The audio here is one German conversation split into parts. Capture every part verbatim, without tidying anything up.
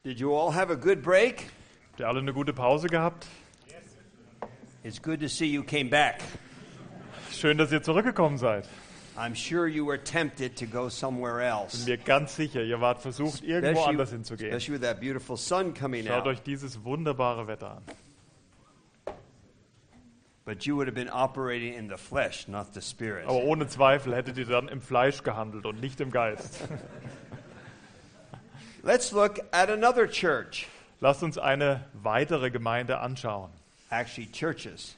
Did you all have a good break? Habt ihr alle eine gute Pause gehabt? It's good to see you came back. Schön, dass ihr zurückgekommen seid. I'm sure you were tempted to go somewhere Bin else. mir ganz sicher, ihr wart versucht, irgendwo anders hinzugehen. especially with that beautiful sun coming Schaut out. euch dieses wunderbare Wetter an. But you would have been operating in the flesh, not the spirit. Aber ohne Zweifel hättet ihr dann im Fleisch gehandelt und nicht im Geist. Let's look at another church. Lasst uns eine weitere Gemeinde anschauen. Actually, churches.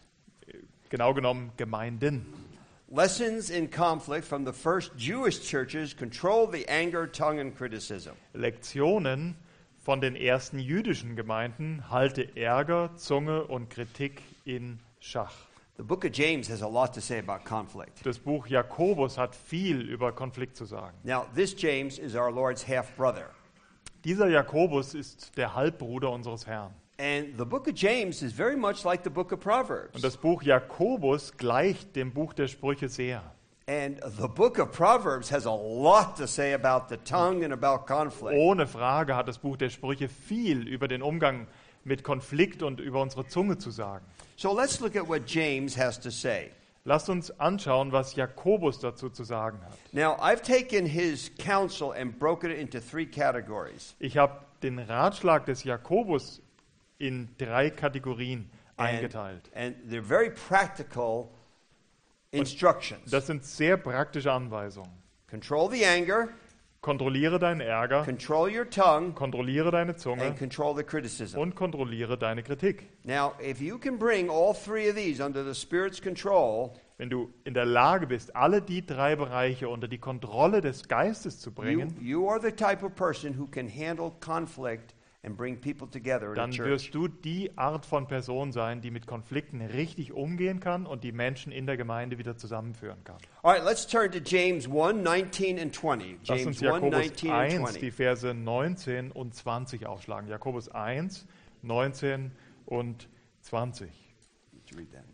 Genau genommen Gemeinden. Lessons in conflict from the first Jewish churches control the anger, tongue, and criticism. Lektionen von den ersten jüdischen Gemeinden halte Ärger, Zunge und Kritik in Schach. The book of James has a lot to say about conflict. Das Buch Jakobus hat viel über Konflikt zu sagen. Now, this James is our Lord's half-brother. Dieser Jakobus ist der Halbbruder unseres Herrn. And the book of James is very much like the book of Proverbs. Und das Buch Jakobus gleicht dem Buch der Sprüche sehr. And the book of Proverbs has a lot to say about the tongue and about conflict. Ohne Frage hat das Buch der Sprüche viel über den Umgang mit Konflikt und über unsere Zunge zu sagen. So let's look at what James has to say. Lasst uns anschauen, was Jakobus dazu zu sagen hat. Now, I've taken his counsel and broken it into three categories. Ich habe den Ratschlag des Jakobus in drei Kategorien And, eingeteilt. and they're very practical instructions. Das sind sehr praktische Anweisungen. Control the anger, Kontrolliere deinen Ärger, control your tongue, kontrolliere deine and Zunge control the criticism. und kontrolliere deine Kritik. Now, if you can bring all three of these under the Spirit's control, Wenn du in der Lage bist, alle die drei Bereiche unter die Kontrolle des Geistes zu you, bringen, you are the type of person who can handle conflict and bring people together in a dann church. wirst du die Art von Person sein, die mit Konflikten richtig umgehen kann und die Menschen in der Gemeinde wieder zusammenführen kann. All right, let's turn to James one, nineteen and twenty. Lass James uns one, Jakobus nineteen and eins, twenty. die Verse neunzehn und zwanzig aufschlagen. Jakobus eins, neunzehn und zwanzig. Did you read that?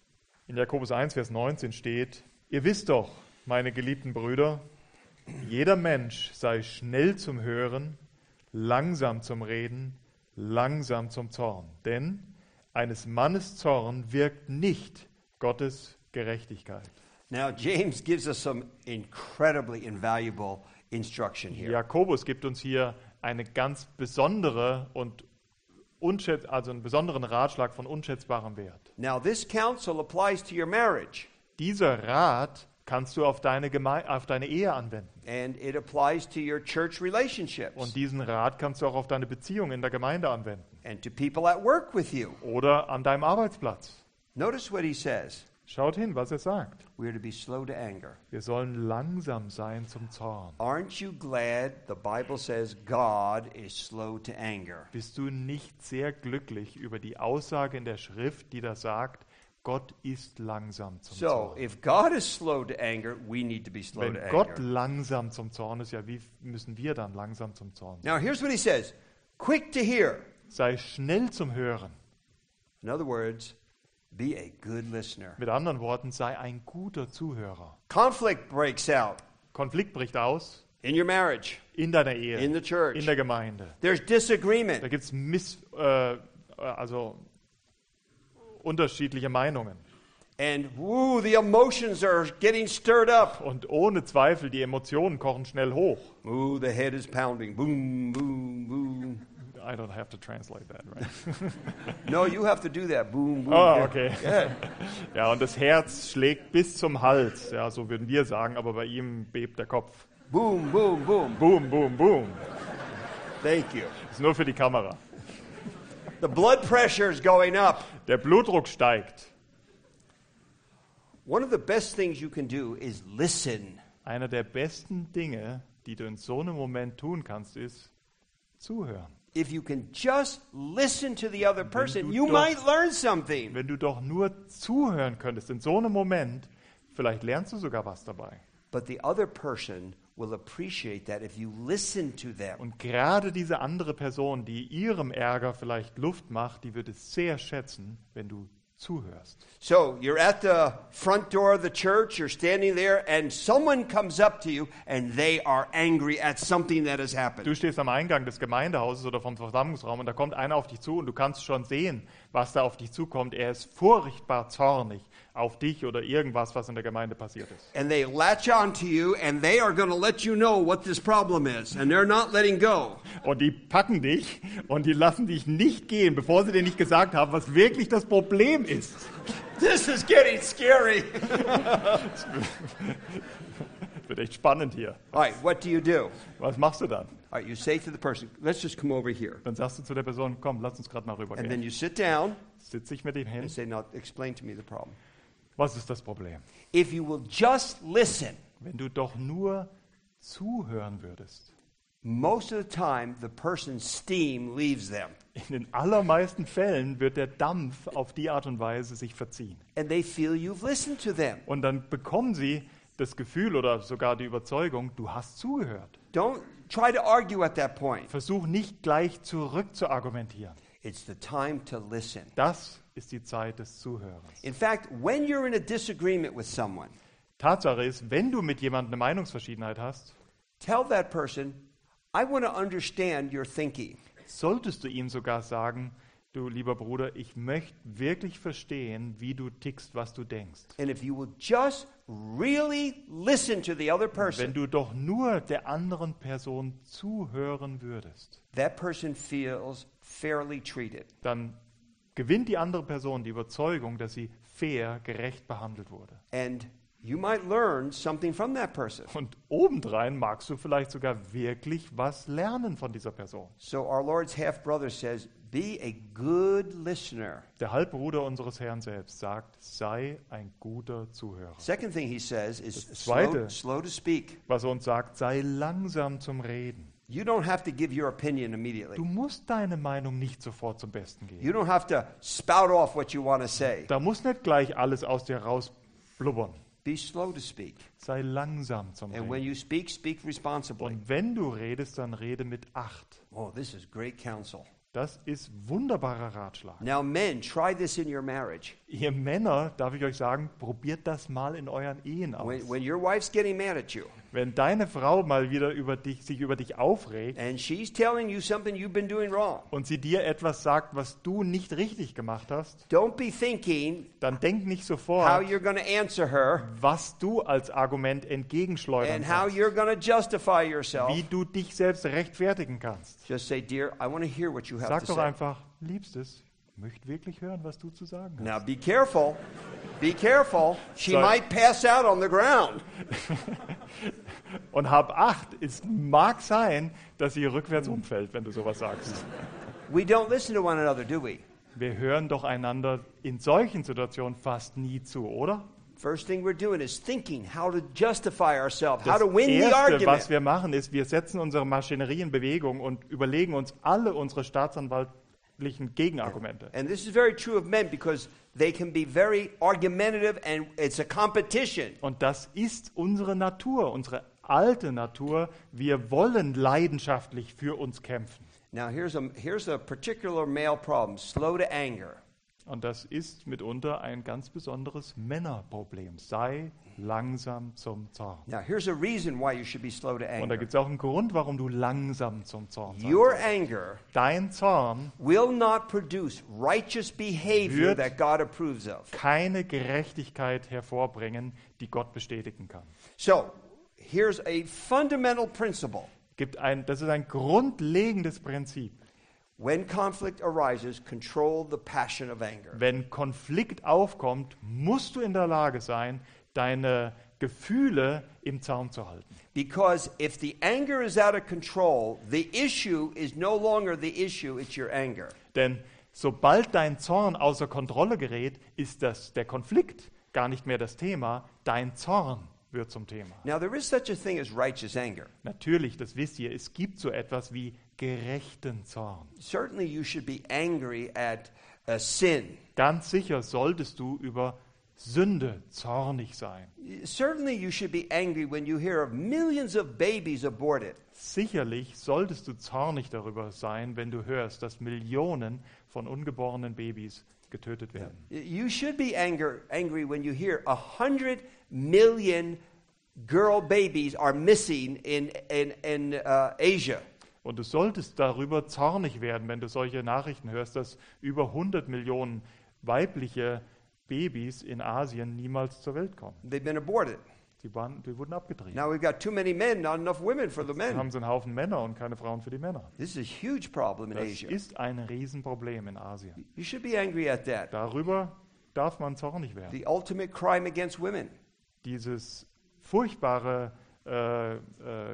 In Jakobus eins, Vers neunzehn steht: Ihr wisst doch, meine geliebten Brüder, jeder Mensch sei schnell zum Hören, langsam zum Reden, langsam zum Zorn. Denn eines Mannes Zorn wirkt nicht Gottes Gerechtigkeit. Now, James gives us some incredibly invaluable instruction here. Jakobus gibt uns hier eine ganz besondere und unschätz, also einen besonderen Ratschlag von unschätzbarem Wert. Now, this counsel applies to your marriage, Dieser Rat kannst du auf deine, Geme- auf deine Ehe anwenden. and it applies to your church relationships Und diesen Rat kannst du auch auf deine Beziehung in der Gemeinde anwenden. and to people at work with you. Oder an deinem Arbeitsplatz. Notice what he says. Schaut hin, was er sagt. We are to be slow to anger. Wir sollen langsam sein zum Zorn. Aren't you glad the Bible says God is slow to anger? Bist du nicht sehr glücklich über die Aussage in der Schrift, die da sagt, Gott ist langsam zum So, Zorn? if God is slow to anger, we need to be slow Wenn to Gott anger. langsam zum Zorn ist, ja, wie müssen wir dann langsam zum Zorn sein? Now, here's what he says. Quick to hear. Sei schnell zum Hören. In other words, be a good listener. Mit anderen Worten, sei ein guter Zuhörer. Conflict breaks out Konflikt bricht aus in your marriage, in deiner Ehe, in the church. in der Gemeinde. There's Da disagreement. gibt es Miss, äh, also unterschiedliche Meinungen. And woo, the emotions are getting stirred up. Und ohne Zweifel, die Emotionen kochen schnell hoch. Ooh, the head is pounding. Boom, boom, boom. I don't have to translate that, right? No, you have to do that. Boom, boom. Ah, Yeah. okay. Yeah. Ja, und das Herz schlägt bis zum Hals. Ja, so würden wir sagen, aber bei ihm bebt der Kopf. Boom, boom, boom. Boom, boom, boom. Thank you. Das ist nur für die Kamera. The blood pressure is going up. Der Blutdruck steigt. One of the best things you can do is listen. Einer der besten Dinge, die du in so einem Moment tun kannst, ist zuhören. If you can just listen to the other person, du you doch- might learn something. Wenn du doch nur zuhören könntest, in so einem Moment, vielleicht lernst du sogar was dabei. But the other person will appreciate that if you listen to them. Und gerade diese andere Person, die ihrem Ärger vielleicht Luft macht, die wird es sehr schätzen, wenn du zuhörst. So you're at the front door of the church, you're standing there, and someone comes up to you and they are angry at something that has happened. Du stehst am Eingang des Gemeindehauses oder vom Versammlungsraum und da kommt einer auf dich zu und du kannst schon sehen, was da auf dich zukommt. Er ist furchtbar zornig auf dich oder irgendwas, was in der Gemeinde passiert ist. And they latch on to you and they are going to let you know what this problem is, and they're not letting go. Und die packen dich und die lassen dich nicht gehen, bevor sie dir nicht gesagt haben, was wirklich das Problem ist. This is getting scary. Wird echt spannend hier. All right, what do you do? Was machst du dann? All right, you say to the person, let's just come over here. Dann sagst du zu der Person, komm, lass uns gerade mal And then rübergehen. you sit down Sitze ich mit ihm hin. and say, now explain to me the problem. Was ist das Problem? If you will just listen, Wenn du doch nur zuhören würdest. most of the time the person's steam leaves them. In den allermeisten Fällen wird der Dampf auf die Art und Weise sich verziehen. And they feel you've listened to them. Und dann bekommen sie das Gefühl oder sogar die Überzeugung, du hast zugehört. Don't try to argue at that point. Versuch nicht gleich zurück zu argumentieren. It's the time to listen. Das ist die Zeit des Zuhörens. In fact, when you're in a disagreement with someone, Tatsache ist, wenn du mit jemandem eine Meinungsverschiedenheit hast, tell that person, I want to understand your thinking. solltest du ihm sogar sagen, du lieber Bruder, ich möchte wirklich verstehen, wie du tickst, was du denkst. And if you will just really listen to the other Wenn person, du doch nur der anderen Person zuhören würdest, that person feels fairly treated. dann gewinnt die andere Person die Überzeugung, dass sie fair, gerecht behandelt wurde. And you might learn something from that person. Und obendrein magst du vielleicht sogar wirklich was lernen von dieser Person. So our Lord's half-brother says, be a good listener. Der Halbbruder unseres Herrn selbst sagt, sei ein guter Zuhörer. Second thing he says is Das slow, Zweite. slow to speak. Was er uns sagt, sei langsam zum Reden. You don't have to give your opinion Du immediately. musst deine Meinung nicht sofort zum Besten geben. You don't have to spout off what you want to say. Da muss nicht gleich alles aus dir rausblubbern. Be slow to speak. Sei langsam zum And when Reden. you speak, speak responsibly. Und wenn du redest, dann rede mit Acht. Oh, this is great counsel. Das ist wunderbarer Ratschlag. Now, men, try this in your marriage. Ihr Männer, darf ich euch sagen, probiert das mal in euren Ehen aus. When, when your wife's getting mad at you Wenn deine Frau mal wieder über dich, sich über dich aufregt and she's telling you something you've been doing wrong, und sie dir etwas sagt, was du nicht richtig gemacht hast, don't be thinking dann denk nicht how sofort, you're going to answer her was du als Argument entgegenschleudern and how kannst, you're going to justify yourself. wie du dich selbst rechtfertigen kannst. Just say, dear, I want to hear what you have Sag to doch say. einfach, Liebstes, ich möchte wirklich hören, was du zu sagen hast. Now, be careful. Be careful. She So- might pass out on the ground. Und hab Acht, es mag sein, dass sie rückwärts umfällt, wenn du sowas sagst. We don't listen to one another, do we? Wir hören doch einander in solchen Situationen fast nie zu, oder? First thing we're doing is thinking how to justify ourselves, how Das to win the Erste, was argument. wir machen, ist, wir setzen unsere Maschinerie in Bewegung und überlegen uns alle unsere staatsanwaltlichen Gegenargumente. And this is very true of men because they can be very argumentative and it's a competition. Und das ist unsere Natur, unsere alte Natur. Wir wollen leidenschaftlich für uns kämpfen. Now, here's a, here's a particular male problem, slow to anger. Und das ist mitunter ein ganz besonderes Männerproblem. Sei langsam zum Zorn. Now, here's a reason why you should be slow to Und da anger. gibt es auch einen Grund, warum du langsam zum Zorn sein Your sollst. anger Dein Zorn will not produce righteous behavior Wird- that God approves of. keine Gerechtigkeit hervorbringen, die Gott bestätigen kann. So, here's a fundamental principle. Gibt ein, das ist ein grundlegendes Prinzip. When conflict arises, control the passion of anger. Wenn Konflikt aufkommt, musst du in der Lage sein, deine Gefühle im Zaum zu halten. Because if the anger is out of control, the issue is no longer the issue, it's your anger. Denn sobald dein Zorn außer Kontrolle gerät, ist das, der Konflikt gar nicht mehr das Thema, dein Zorn wird zum Thema. Now, there is such a thing as righteous anger. Natürlich, das wisst ihr, es gibt so etwas wie gerechten Zorn. Certainly, you should be angry at a sin. Ganz sicher solltest du über Sünde zornig sein. Certainly you should be angry when you hear of millions of babies aborted. Sicherlich solltest du zornig darüber sein, wenn du hörst, dass Millionen von ungeborenen Babys getötet werden. You should be anger, angry when you hear a hundred million girl babies are missing in, in, in uh, Asia. Und du solltest darüber zornig werden, wenn du solche Nachrichten hörst, dass über hundert Millionen weibliche Babys in Asien niemals zur Welt kommen. They've been aborted. Die, waren, die wurden abgetrieben. Now we've got too many men, not enough women for the Wir men. haben so einen Haufen Männer und keine Frauen für die Männer. This is a huge problem in Das Asia. ist ein Riesenproblem in Asien. You should be angry at that. Darüber darf man zornig werden. The ultimate crime against women. Dieses furchtbare äh, äh,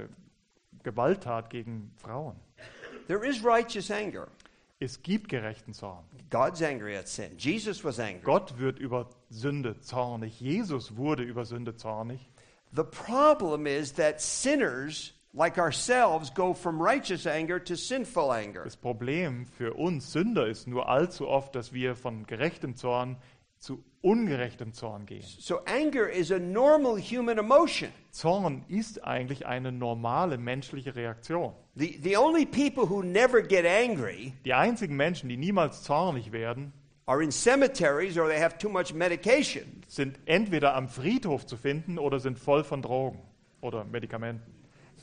Gewalttat gegen Frauen. There is righteous anger. Es gibt gerechten Zorn. God's angry at sin. Jesus was angry. Gott wird über Sünde zornig. Jesus wurde über Sünde zornig. The problem is that sinners like ourselves go from righteous anger to sinful anger. Das Problem für uns Sünder ist nur allzu oft, dass wir von gerechtem Zorn zu ungerechtem Zorn gehen. So anger is a normal human emotion. Zorn ist eigentlich eine normale menschliche Reaktion. The, the only people who never get angry Die einzigen Menschen, die niemals zornig werden, are in cemeteries or they have too much medication. sind entweder am Friedhof zu finden oder sind voll von Drogen oder Medikamenten.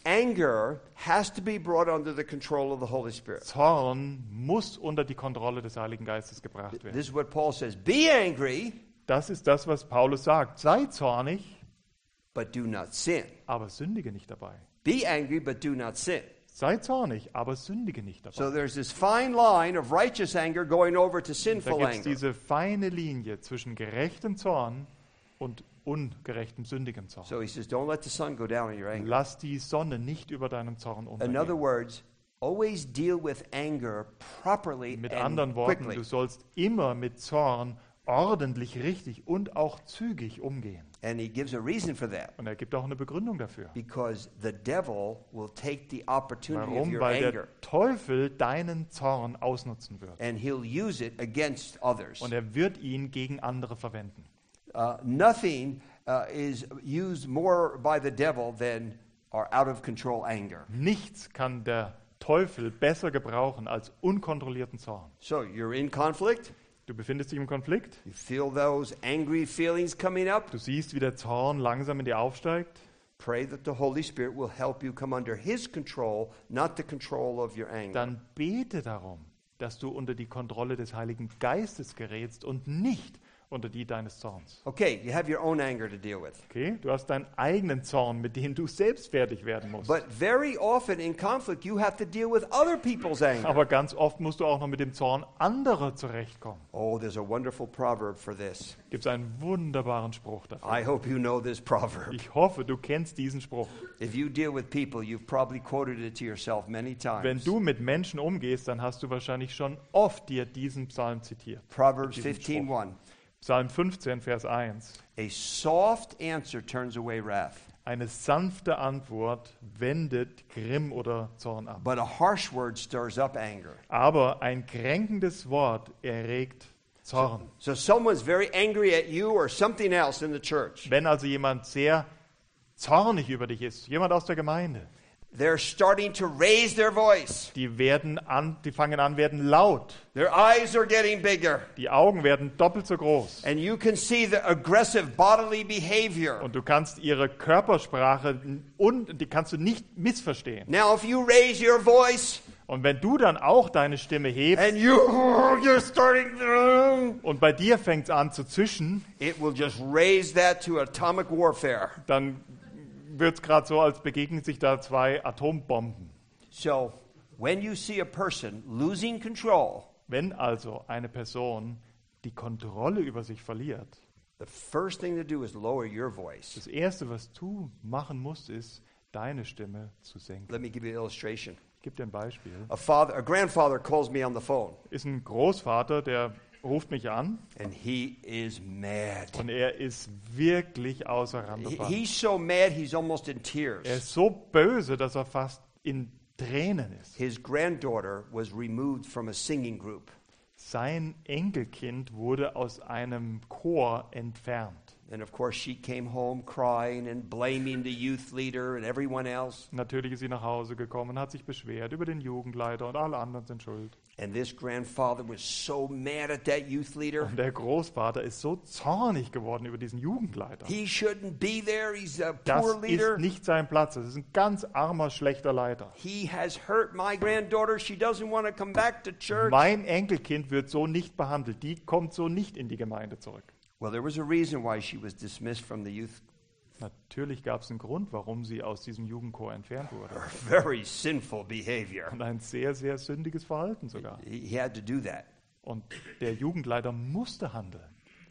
Anger has to be brought under the control of the Holy Spirit. Zorn muss unter die Kontrolle des Heiligen Geistes gebracht werden. This is what Paul says. Be angry, Das ist das, was Paulus sagt. Sei zornig, but do not sin. aber sündige nicht dabei. Be angry, but do not sin. Sei zornig, aber sündige nicht So dabei. there's this fine line of righteous anger going over to Da sinful gibt es anger. diese feine Linie zwischen gerechtem Zorn und ungerechtem, sündigem Zorn. So he says, don't let the sun go down in your anger. Lass die Sonne nicht über deinem Zorn In other untergehen. words, always deal with anger properly Mit and anderen Worten, quickly. du sollst immer mit Zorn ordentlich, richtig und auch zügig umgehen. And he gives a reason for that. Und er gibt auch eine Begründung dafür. Because the devil will take the opportunity of Warum? your Weil anger der Teufel deinen Zorn ausnutzen wird. and he'll use it against others. Und er wird ihn gegen andere verwenden. Uh, nothing uh, is used more by the devil than our out of control anger. Nichts kann der Teufel besser gebrauchen als unkontrollierten Zorn. So you're in conflict. Du befindest dich im Konflikt. You feel those angry feelings coming up. Du siehst, wie der Zorn langsam in dir aufsteigt. Pray that the Holy Spirit will help you come under his control, not the control of your anger. Dann bete darum, dass du unter die Kontrolle des Heiligen Geistes gerätst und nicht unter die deines Zorns. Okay, you have your own anger to deal with. Okay? Du hast deinen eigenen Zorn, mit dem du selbst fertig werden musst. But very often in conflict, you have to deal with other people's anger. Aber ganz oft musst du auch noch mit dem Zorn anderer zurechtkommen. Oh, there's a wonderful proverb for this. Gibt es einen wunderbaren Spruch dafür. I hope you know this proverb. Ich hoffe, du kennst diesen Spruch. If you deal with people, you've probably quoted it to yourself many Wenn times. du mit Menschen umgehst, dann hast du wahrscheinlich schon oft dir diesen Psalm zitiert. Proverbs diesen fifteen Spruch. one. Psalm fünfzehn, Vers eins. A soft answer turns away wrath, Eine sanfte Antwort wendet Grimm oder Zorn ab. but a harsh word stirs up anger. Aber ein kränkendes Wort erregt Zorn. So someone's very angry at you or something else in the church. Wenn also jemand sehr zornig über dich ist, jemand aus der Gemeinde, They're starting to raise their voice. die werden an, die fangen an, werden laut. Their eyes are getting bigger. Die Augen werden doppelt so groß. And you can see the aggressive bodily behavior. Und du kannst ihre Körpersprache und die kannst du nicht missverstehen. Now, if you raise your voice Und wenn du dann auch deine Stimme hebst and you, you're starting to, und bei dir fängt es an zu zischen, it will just raise that to atomic warfare. dann wird es gerade so, als begegnen sich da zwei Atombomben. So, when you see a person losing control, Wenn also eine Person die Kontrolle über sich verliert, the first thing to do is lower your voice. das Erste, was du machen musst, ist, deine Stimme zu senken. Let me give you an illustration. Ich gebe dir ein Beispiel. A father, a grandfather calls me on the phone, Ist ein Großvater, der ruft mich an and he is mad. und er ist wirklich außer Rand und He- Band. He's so mad, he's almost in Er tears. ist so böse, dass er fast in Tränen ist. His granddaughter was removed from a singing group. Sein Enkelkind wurde aus einem Chor entfernt. And of course, she came home crying and blaming the youth leader and everyone else. Natürlich ist sie nach Hause gekommen und hat sich beschwert über den Jugendleiter und alle anderen sind schuld. And this grandfather was so mad at that youth leader. Und der Großvater ist so zornig geworden über diesen Jugendleiter. He shouldn't be there. He's a Das poor leader. ist nicht sein Platz. Das ist ein ganz armer, schlechter Leiter. He has hurt my granddaughter. She doesn't want to come back to church. Mein Enkelkind wird so nicht behandelt. Die kommt so nicht in die Gemeinde zurück. Well, there was a reason why she was dismissed from the youth. Natürlich gab es einen Grund, warum sie aus diesem Jugendchor entfernt wurde. Very sinful behavior. Und ein sehr, sehr sündiges Verhalten sogar. He he had to do that. Und der Jugendleiter musste handeln.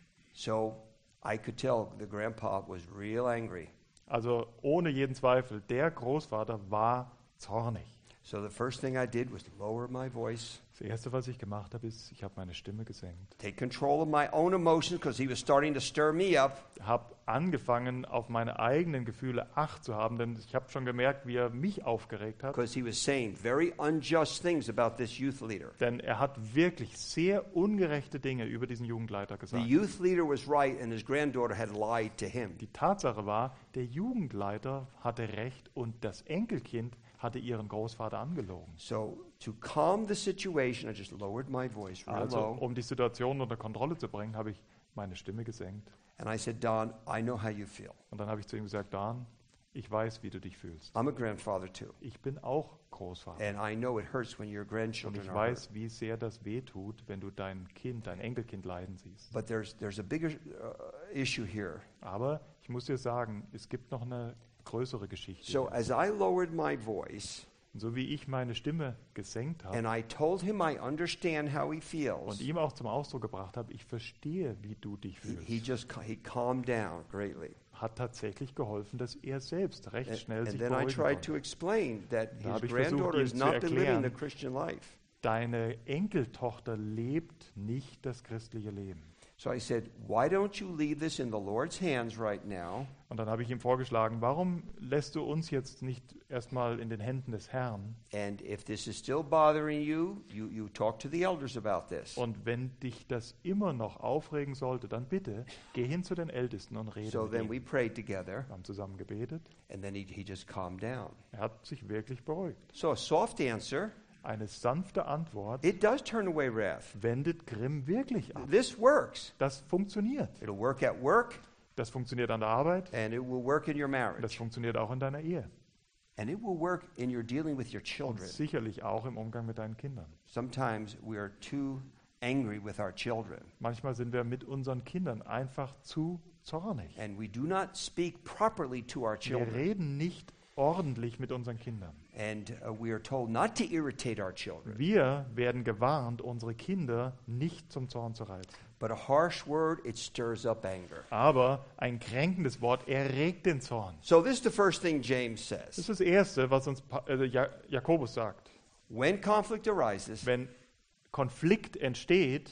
So I could tell the grandpa was real angry. Also ohne jeden Zweifel, der Großvater war zornig. So the first thing I did was lower my voice, Das Erste, was ich gemacht habe, ist, ich habe meine Stimme gesenkt. take control of my own emotions because he was starting to stir me up. Habe angefangen, auf meine eigenen Gefühle Acht zu haben, denn ich habe schon gemerkt, wie er mich aufgeregt hat. Because he was saying very unjust things about this youth leader. Denn er hat wirklich sehr ungerechte Dinge über diesen Jugendleiter The gesagt. youth leader was right, and his granddaughter had lied to him. Die Tatsache war, der Jugendleiter hatte recht und das Enkelkind hatte ihren Großvater angelogen. So to calm the situation, I just lowered my voice real Also, low, um die Situation unter Kontrolle zu bringen, habe ich meine Stimme gesenkt. and I said, Don, I know how you feel. Und dann habe ich zu ihm gesagt, Dan, ich weiß, wie du dich fühlst. I'm a grandfather too, Ich bin auch Großvater. and I know it hurts when your Und grandchildren ich are hurt. weiß, wie sehr das wehtut, wenn du dein Kind, dein Enkelkind leiden siehst. But there's there's a bigger uh, issue here. Aber ich muss dir sagen, es gibt noch eine größere Geschichte. So hier. as I lowered my voice, Und so wie ich meine Stimme gesenkt habe and I told him I understand how he feels, und ihm auch zum Ausdruck gebracht habe, ich verstehe, wie du dich he, fühlst, he just ca- he calmed down greatly. hat tatsächlich geholfen, dass er selbst recht And, schnell and sich then I beruhigen tried to konnte. explain that Da his habe ich versucht, granddaughter ihm is zu not the living the erklären, Christian life. Deine Enkeltochter lebt nicht das christliche Leben. So I said, why don't you leave this in the Lord's hands right now? Und dann habe ich ihm vorgeschlagen, warum lässt du uns jetzt nicht erstmal in den Händen des Herrn? And if this is still bothering you, you, you talk to the elders about this. Und wenn dich das immer noch aufregen sollte, dann bitte geh hin zu den Ältesten und rede So mit then we ihnen. prayed together, Wir haben zusammen gebetet. and then he, he just calmed down. Er hat sich wirklich beruhigt. So a soft answer, Eine sanfte Antwort it does turn away wrath. wendet Grimm wirklich ab. This works. Das funktioniert. It'll work at work, Das funktioniert an der Arbeit. and it will work in your Das marriage. funktioniert auch in deiner Ehe. And it will work in your dealing with your Und children. sicherlich auch im Umgang mit deinen Kindern. Sometimes we are too angry with our children, Manchmal sind wir mit unseren Kindern einfach zu zornig. and we do not speak properly to our Wir children. reden nicht ordentlich mit unseren Kindern. And uh, we are told not to irritate our children. Wir werden gewarnt, unsere Kinder nicht zum Zorn zu reizen. But a harsh word, it stirs up anger. Aber ein kränkendes Wort erregt den Zorn. So this is the first thing James Das says. ist das Erste, was uns Pa- äh, Ja- Jakobus sagt. When conflict arises, Wenn Konflikt entsteht,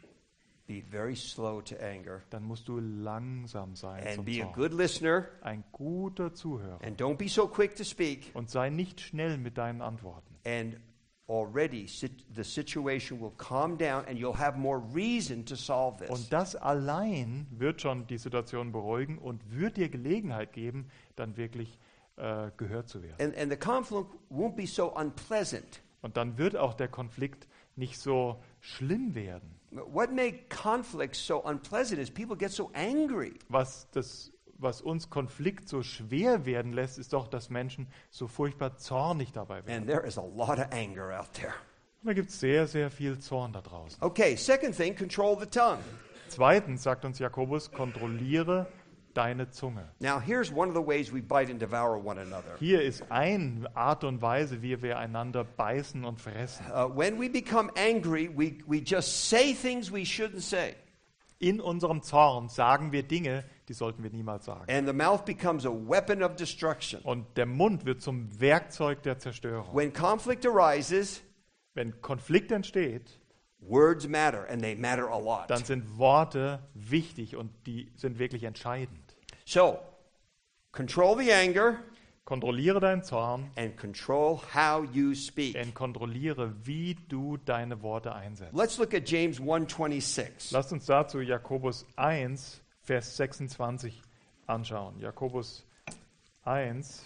be very slow to anger dann musst du langsam sein and zum be a Zorn. good listener Ein guter Zuhörer. and don't be so quick to speak. Und sei nicht schnell mit deinen Antworten. And already sit- the situation will calm down and you'll have more reason to solve this. Und das allein wird schon die Situation beruhigen und wird dir Gelegenheit geben, dann wirklich äh, gehört zu werden. And, and the conflict won't be so unpleasant. Und dann wird auch der Konflikt nicht so schlimm werden. What makes conflict so unpleasant is people get so angry. Was, das, was uns Konflikt so schwer werden lässt, ist doch, dass Menschen so furchtbar zornig dabei werden. And there is a lot of anger out there. Und da gibt es sehr, sehr viel Zorn da draußen. Okay, second thing, control the tongue. Zweitens sagt uns Jakobus, kontrolliere deine Zunge. Now, here's one of the ways we bite and devour one another. Hier ist eine Art und Weise, wie wir einander beißen und fressen. Uh, when we become angry, we, we just say things we shouldn't say. In unserem Zorn sagen wir Dinge, die sollten wir niemals sagen. And the mouth becomes a weapon of destruction. Und der Mund wird zum Werkzeug der Zerstörung. When conflict arises, Wenn Konflikt entsteht, words matter, and they matter a lot. dann sind Worte wichtig und die sind wirklich entscheidend. So, control the anger, Kontrolliere deinen Zorn and control how you speak. und kontrolliere, wie du deine Worte einsetzt. Let's look at James one twenty-six. Lasst uns dazu Jakobus eins, Vers sechsundzwanzig anschauen. Jakobus eins,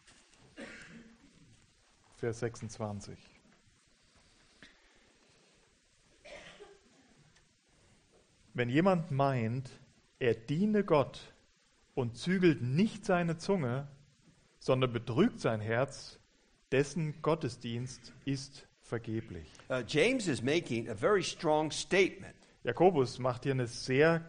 Vers sechsundzwanzig. Wenn jemand meint, er diene Gott und zügelt nicht seine Zunge, sondern betrügt sein Herz, dessen Gottesdienst ist vergeblich. Uh, James is making a very strong statement. Jakobus macht hier eine sehr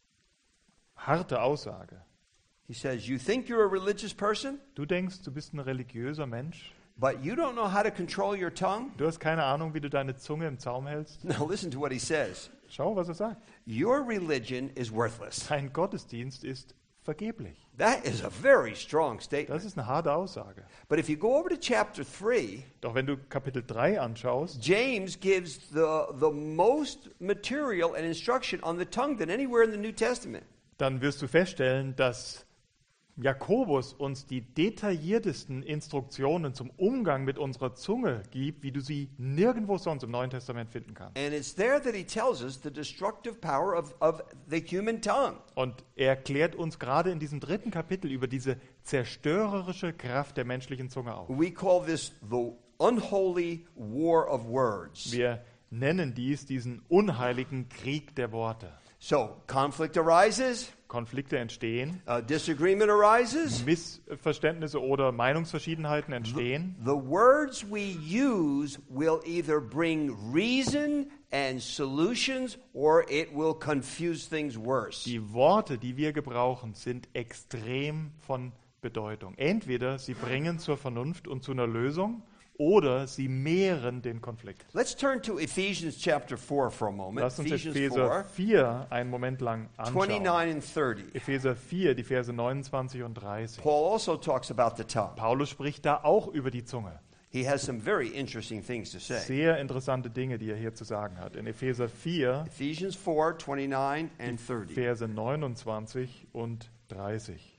harte Aussage. He says, you think you're a religious person, Du denkst, du bist ein religiöser Mensch, but you don't know how to control your tongue? du hast keine Ahnung, wie du deine Zunge im Zaum hältst. Now listen to what he says. Schau, was er sagt. Your religion is worthless. Dein Gottesdienst ist vergeblich. That is a very strong Das statement. ist eine harte Aussage. But if you go over to chapter three, Doch wenn du Kapitel drei anschaust, James gives the, the most material and instruction on the tongue than anywhere in the New Testament. dann wirst du feststellen, dass Jakobus uns die detailliertesten Instruktionen zum Umgang mit unserer Zunge gibt, wie du sie nirgendwo sonst im Neuen Testament finden kannst. And it's there that he tells us the destructive power of, of the human tongue. Und er klärt uns gerade in diesem dritten Kapitel über diese zerstörerische Kraft der menschlichen Zunge auf. We call this the unholy war of words. Wir nennen dies diesen unheiligen Krieg der Worte. So conflict arises, Konflikte entstehen, uh, disagreement arises. Missverständnisse oder Meinungsverschiedenheiten entstehen. The words we use will either bring reason and solutions or it will confuse things worse. Die Worte, die wir gebrauchen, sind extrem von Bedeutung. Entweder sie bringen zur Vernunft und zu einer Lösung oder sie mehren den Konflikt. Let's turn to Ephesians chapter four for a moment. Lass uns Ephesians Epheser four, vier einen Moment lang anschauen. twenty-nine and thirty. Epheser vier, die Verse neunundzwanzig und dreißig. Paul also talks about the tongue. Paulus spricht da auch über die Zunge. He has some very interesting things to say. Sehr interessante Dinge, die er hier zu sagen hat. In Epheser vier, Ephesians four, twenty-nine and thirty. Verse neunundzwanzig und dreißig.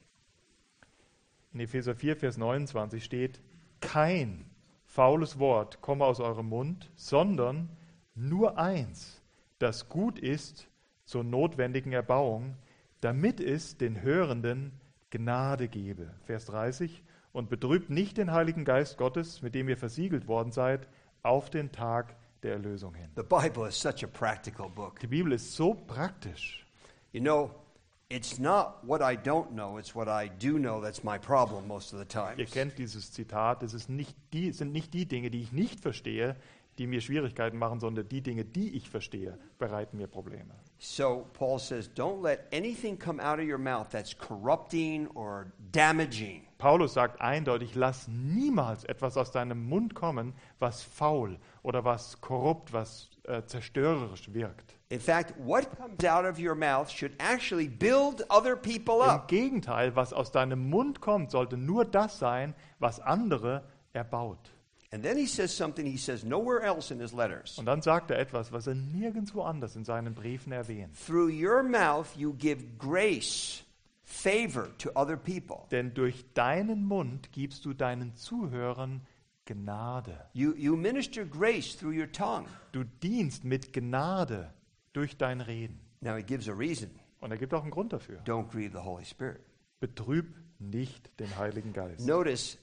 In Epheser vier, Vers neunundzwanzig steht, kein faules Wort komme aus eurem Mund, sondern nur eins, das gut ist zur notwendigen Erbauung, damit es den Hörenden Gnade gebe. Vers dreißig, und betrübt nicht den Heiligen Geist Gottes, mit dem ihr versiegelt worden seid, auf den Tag der Erlösung hin. The Bible is such a practical book. Die Bibel ist so praktisch. You know, it's not what I don't know, it's what I do know that's my problem most of the time. Ihr kennt dieses Zitat, es ist nicht die, sind nicht die Dinge, die ich nicht verstehe, die mir Schwierigkeiten machen, sondern die Dinge, die ich verstehe, bereiten mir Probleme. So Paul says, don't let anything come out of your mouth that's corrupting or damaging. Paulus sagt eindeutig, lass niemals etwas aus deinem Mund kommen, was faul oder was korrupt, was äh, zerstörerisch wirkt. In fact, what comes out of your mouth should actually build other people Im up. Gegenteil, was aus deinem Mund kommt, sollte nur das sein, was andere erbaut. And then he says something he says nowhere else in his letters. Und dann sagt er etwas, was er nirgendwo anders in seinen Briefen erwähnt. Through your mouth you give grace, favor to other people. Denn durch deinen Mund gibst du deinen Zuhörern Gnade. You, you minister grace through your tongue. Du dienst mit Gnade durch dein Reden. Now he gives a reason. Und er gibt auch einen Grund dafür. Don't grieve the Holy Spirit. Betrüb nicht den Heiligen Geist. Notice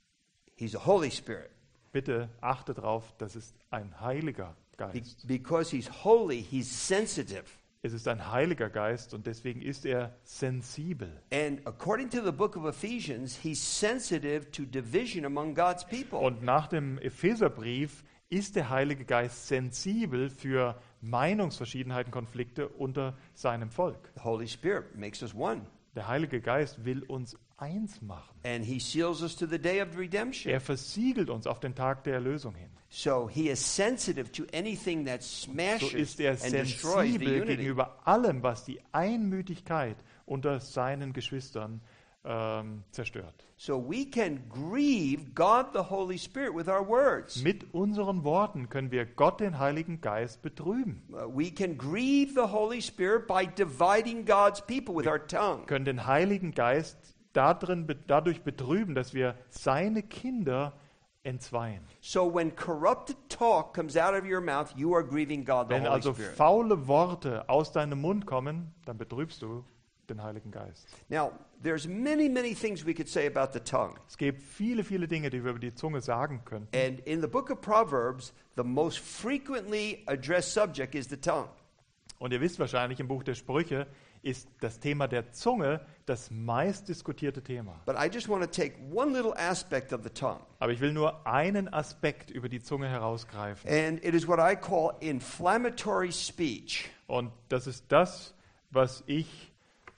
he's a Holy Spirit. Bitte achte darauf, das ist ein Heiliger Be- Geist. because he's holy, he's sensitive. Es ist ein Heiliger Geist und deswegen ist er sensibel. And according to the book of Ephesians, he's sensitive to division among God's people. Und nach dem Epheserbrief ist der Heilige Geist sensibel für Meinungsverschiedenheiten, Konflikte unter seinem Volk. The Holy Spirit makes us one. Der Heilige Geist will uns eins machen. And he seals us to the day of redemption. Er versiegelt uns auf den Tag der Erlösung hin. So he is sensitive to anything that So smashes ist er and destroys the sensibel unity. gegenüber allem, was die Einmütigkeit unter seinen Geschwistern ähm, zerstört. So we can grieve God the Holy Spirit with our words. Mit unseren Worten können wir Gott, den Heiligen Geist, betrüben. Uh, we can grieve the Holy Spirit by dividing God's people with our tongue. Können den Heiligen Geist darin, dadurch betrüben, dass wir seine Kinder entzweien. So when corrupted talk comes out of your mouth, you are grieving God, the Wenn Holy also Spirit. faule Worte aus deinem Mund kommen, dann betrübst du den Heiligen Geist. Now, there's many, many things we could say about the tongue. Es gibt viele, viele Dinge, die wir über die Zunge sagen könnten. And in the book of Proverbs, the most frequently addressed subject is the tongue. Und ihr wisst wahrscheinlich, im Buch der Sprüche ist das Thema der Zunge das meist diskutierte Thema. But I just want to take one little aspect of the tongue. Aber ich will nur einen Aspekt über die Zunge herausgreifen. And it is what I call inflammatory speech. Und das ist das, was ich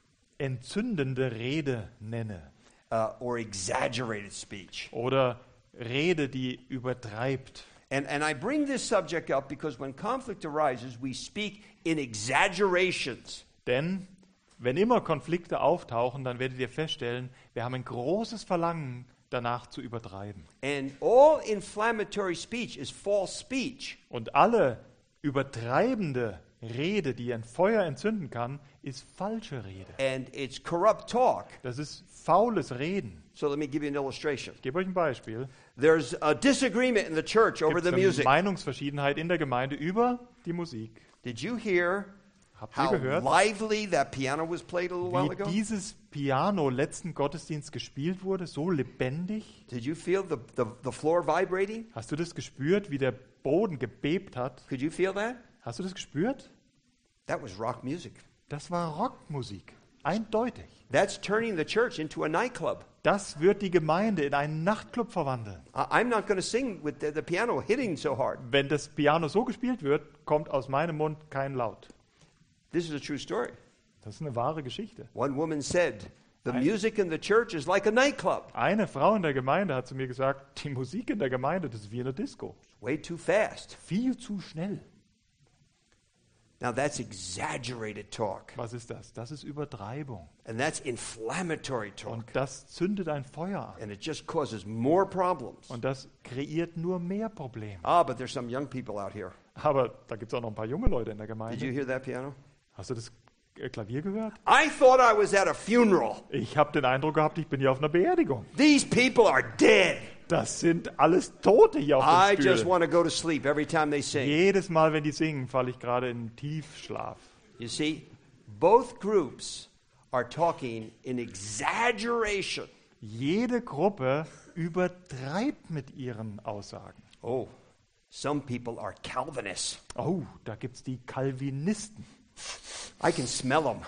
entzündende Rede nenne. Uh, or exaggerated speech. Oder Rede, die übertreibt. And, and I bring this subject up because when conflict arises, we speak in exaggerations. Denn wenn immer Konflikte auftauchen, dann werdet ihr feststellen, wir haben ein großes Verlangen danach zu übertreiben. And all inflammatory speech is false speech. Und alle übertreibende Rede, die ein Feuer entzünden kann, ist falsche Rede. And it's corrupt talk. Das ist faules Reden. So let me give you an illustration. Ich gebe euch ein Beispiel. There's a disagreement in the church over Gibt the es eine music. Meinungsverschiedenheit in der Gemeinde über die Musik. Did you hear Habt ihr how gehört, lively that piano was played a little while wie ago? dieses Piano letzten Gottesdienst gespielt wurde, so lebendig? Did you feel the, the, the floor vibrating? Hast du das gespürt, wie der Boden gebebt hat? Could you feel that? Hast du das gespürt? That was rock music. Das war Rockmusik. Eindeutig. That's turning the church into a nightclub. Das wird die Gemeinde in einen Nachtclub verwandeln. I- I'm not going to sing with the, the piano hitting so hard. Wenn das Piano so gespielt wird, kommt aus meinem Mund kein Laut. This is a true story. Das ist eine wahre Geschichte. One woman said, the I- music in the church is like a nightclub. Eine Frau in der Gemeinde hat zu mir gesagt, die Musik in der Gemeinde, das ist wie eine Disco. Way too fast. Viel zu schnell. Now that's exaggerated talk. Was ist das? Das ist Übertreibung. And that's inflammatory talk. Und das zündet ein Feuer an. And it just causes more problems. Und das kreiert nur mehr Probleme. Ah, but there's some young people out here. Aber da gibt es auch noch ein paar junge Leute in der Did you Gemeinde. hear that piano? Hast du das äh, Klavier gehört? I thought I was at a funeral. Ich habe den Eindruck gehabt, ich bin hier auf einer Beerdigung. These people are dead. Das sind alles Tote hier auf I den just Stühlen. want to go to sleep every time they sing. Jedes Mal, wenn die singen, falle ich gerade in Tiefschlaf. You see, both groups are talking in exaggeration. Jede Gruppe übertreibt mit ihren Aussagen. Oh, some people are Calvinists. Oh, da gibt es die Calvinisten. I can smell them.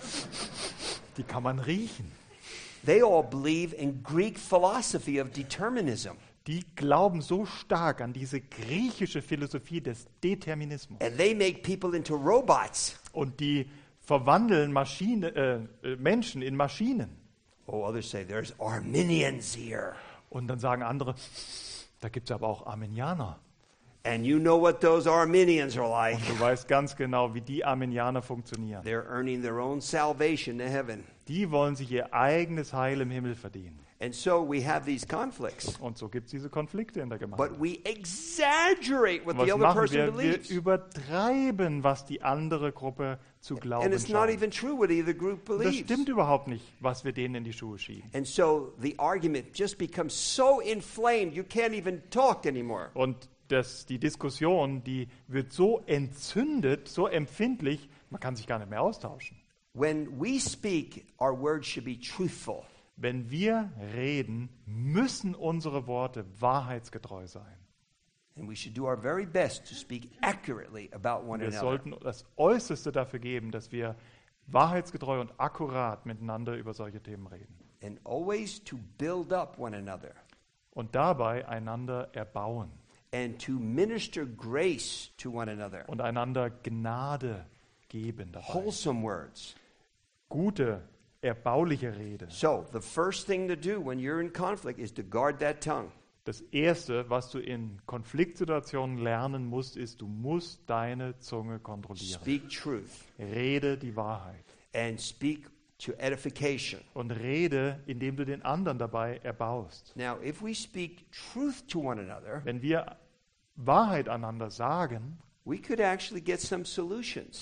Die kann man riechen. They all believe in Greek philosophy of determinism. Die glauben so stark an diese griechische Philosophie des Determinismus. And they make people into robots. Und die verwandeln Maschine, äh, äh, Menschen in Maschinen. Oh, others say there's Arminians here. Und dann sagen andere, da gibt es aber auch Arminianer. And you know what those Arminians are like. Du weißt ganz genau, wie die Arminianer funktionieren. They're earning their own salvation to heaven. Die wollen sich ihr eigenes Heil im Himmel verdienen. And so we have these conflicts. Und so gibt es diese Konflikte in der Gemeinde. But we exaggerate what Und the was other machen person wir? Wir believes. übertreiben, was die andere Gruppe zu glauben And it's not scheint. even true what either group Das believes. stimmt überhaupt nicht, was wir denen in die Schuhe schieben. And so the argument just becomes so inflamed you can't even talk anymore. Und das, die Diskussion, die wird so entzündet, so empfindlich, man kann sich gar nicht mehr austauschen. When we speak, our words should be truthful. Wenn wir reden, müssen unsere Worte wahrheitsgetreu sein. And we should do our very best to speak accurately about one Wir another. sollten das Äußerste dafür geben, dass wir wahrheitsgetreu und akkurat miteinander über solche Themen reden. And always to build up one another Und dabei einander erbauen and to minister grace to one another. und einander Gnade geben dabei. Wholesome words. Gute, erbauliche Rede. So, the first thing to do when you're in conflict is to guard that tongue. Das Erste, was du in Konfliktsituationen lernen musst, ist, du musst deine Zunge kontrollieren. Speak truth Rede die Wahrheit. and speak to edification. Und rede, indem du den anderen dabei erbaust. Now, if we speak truth to one another, Wenn wir Wahrheit einander sagen, we could actually get some solutions.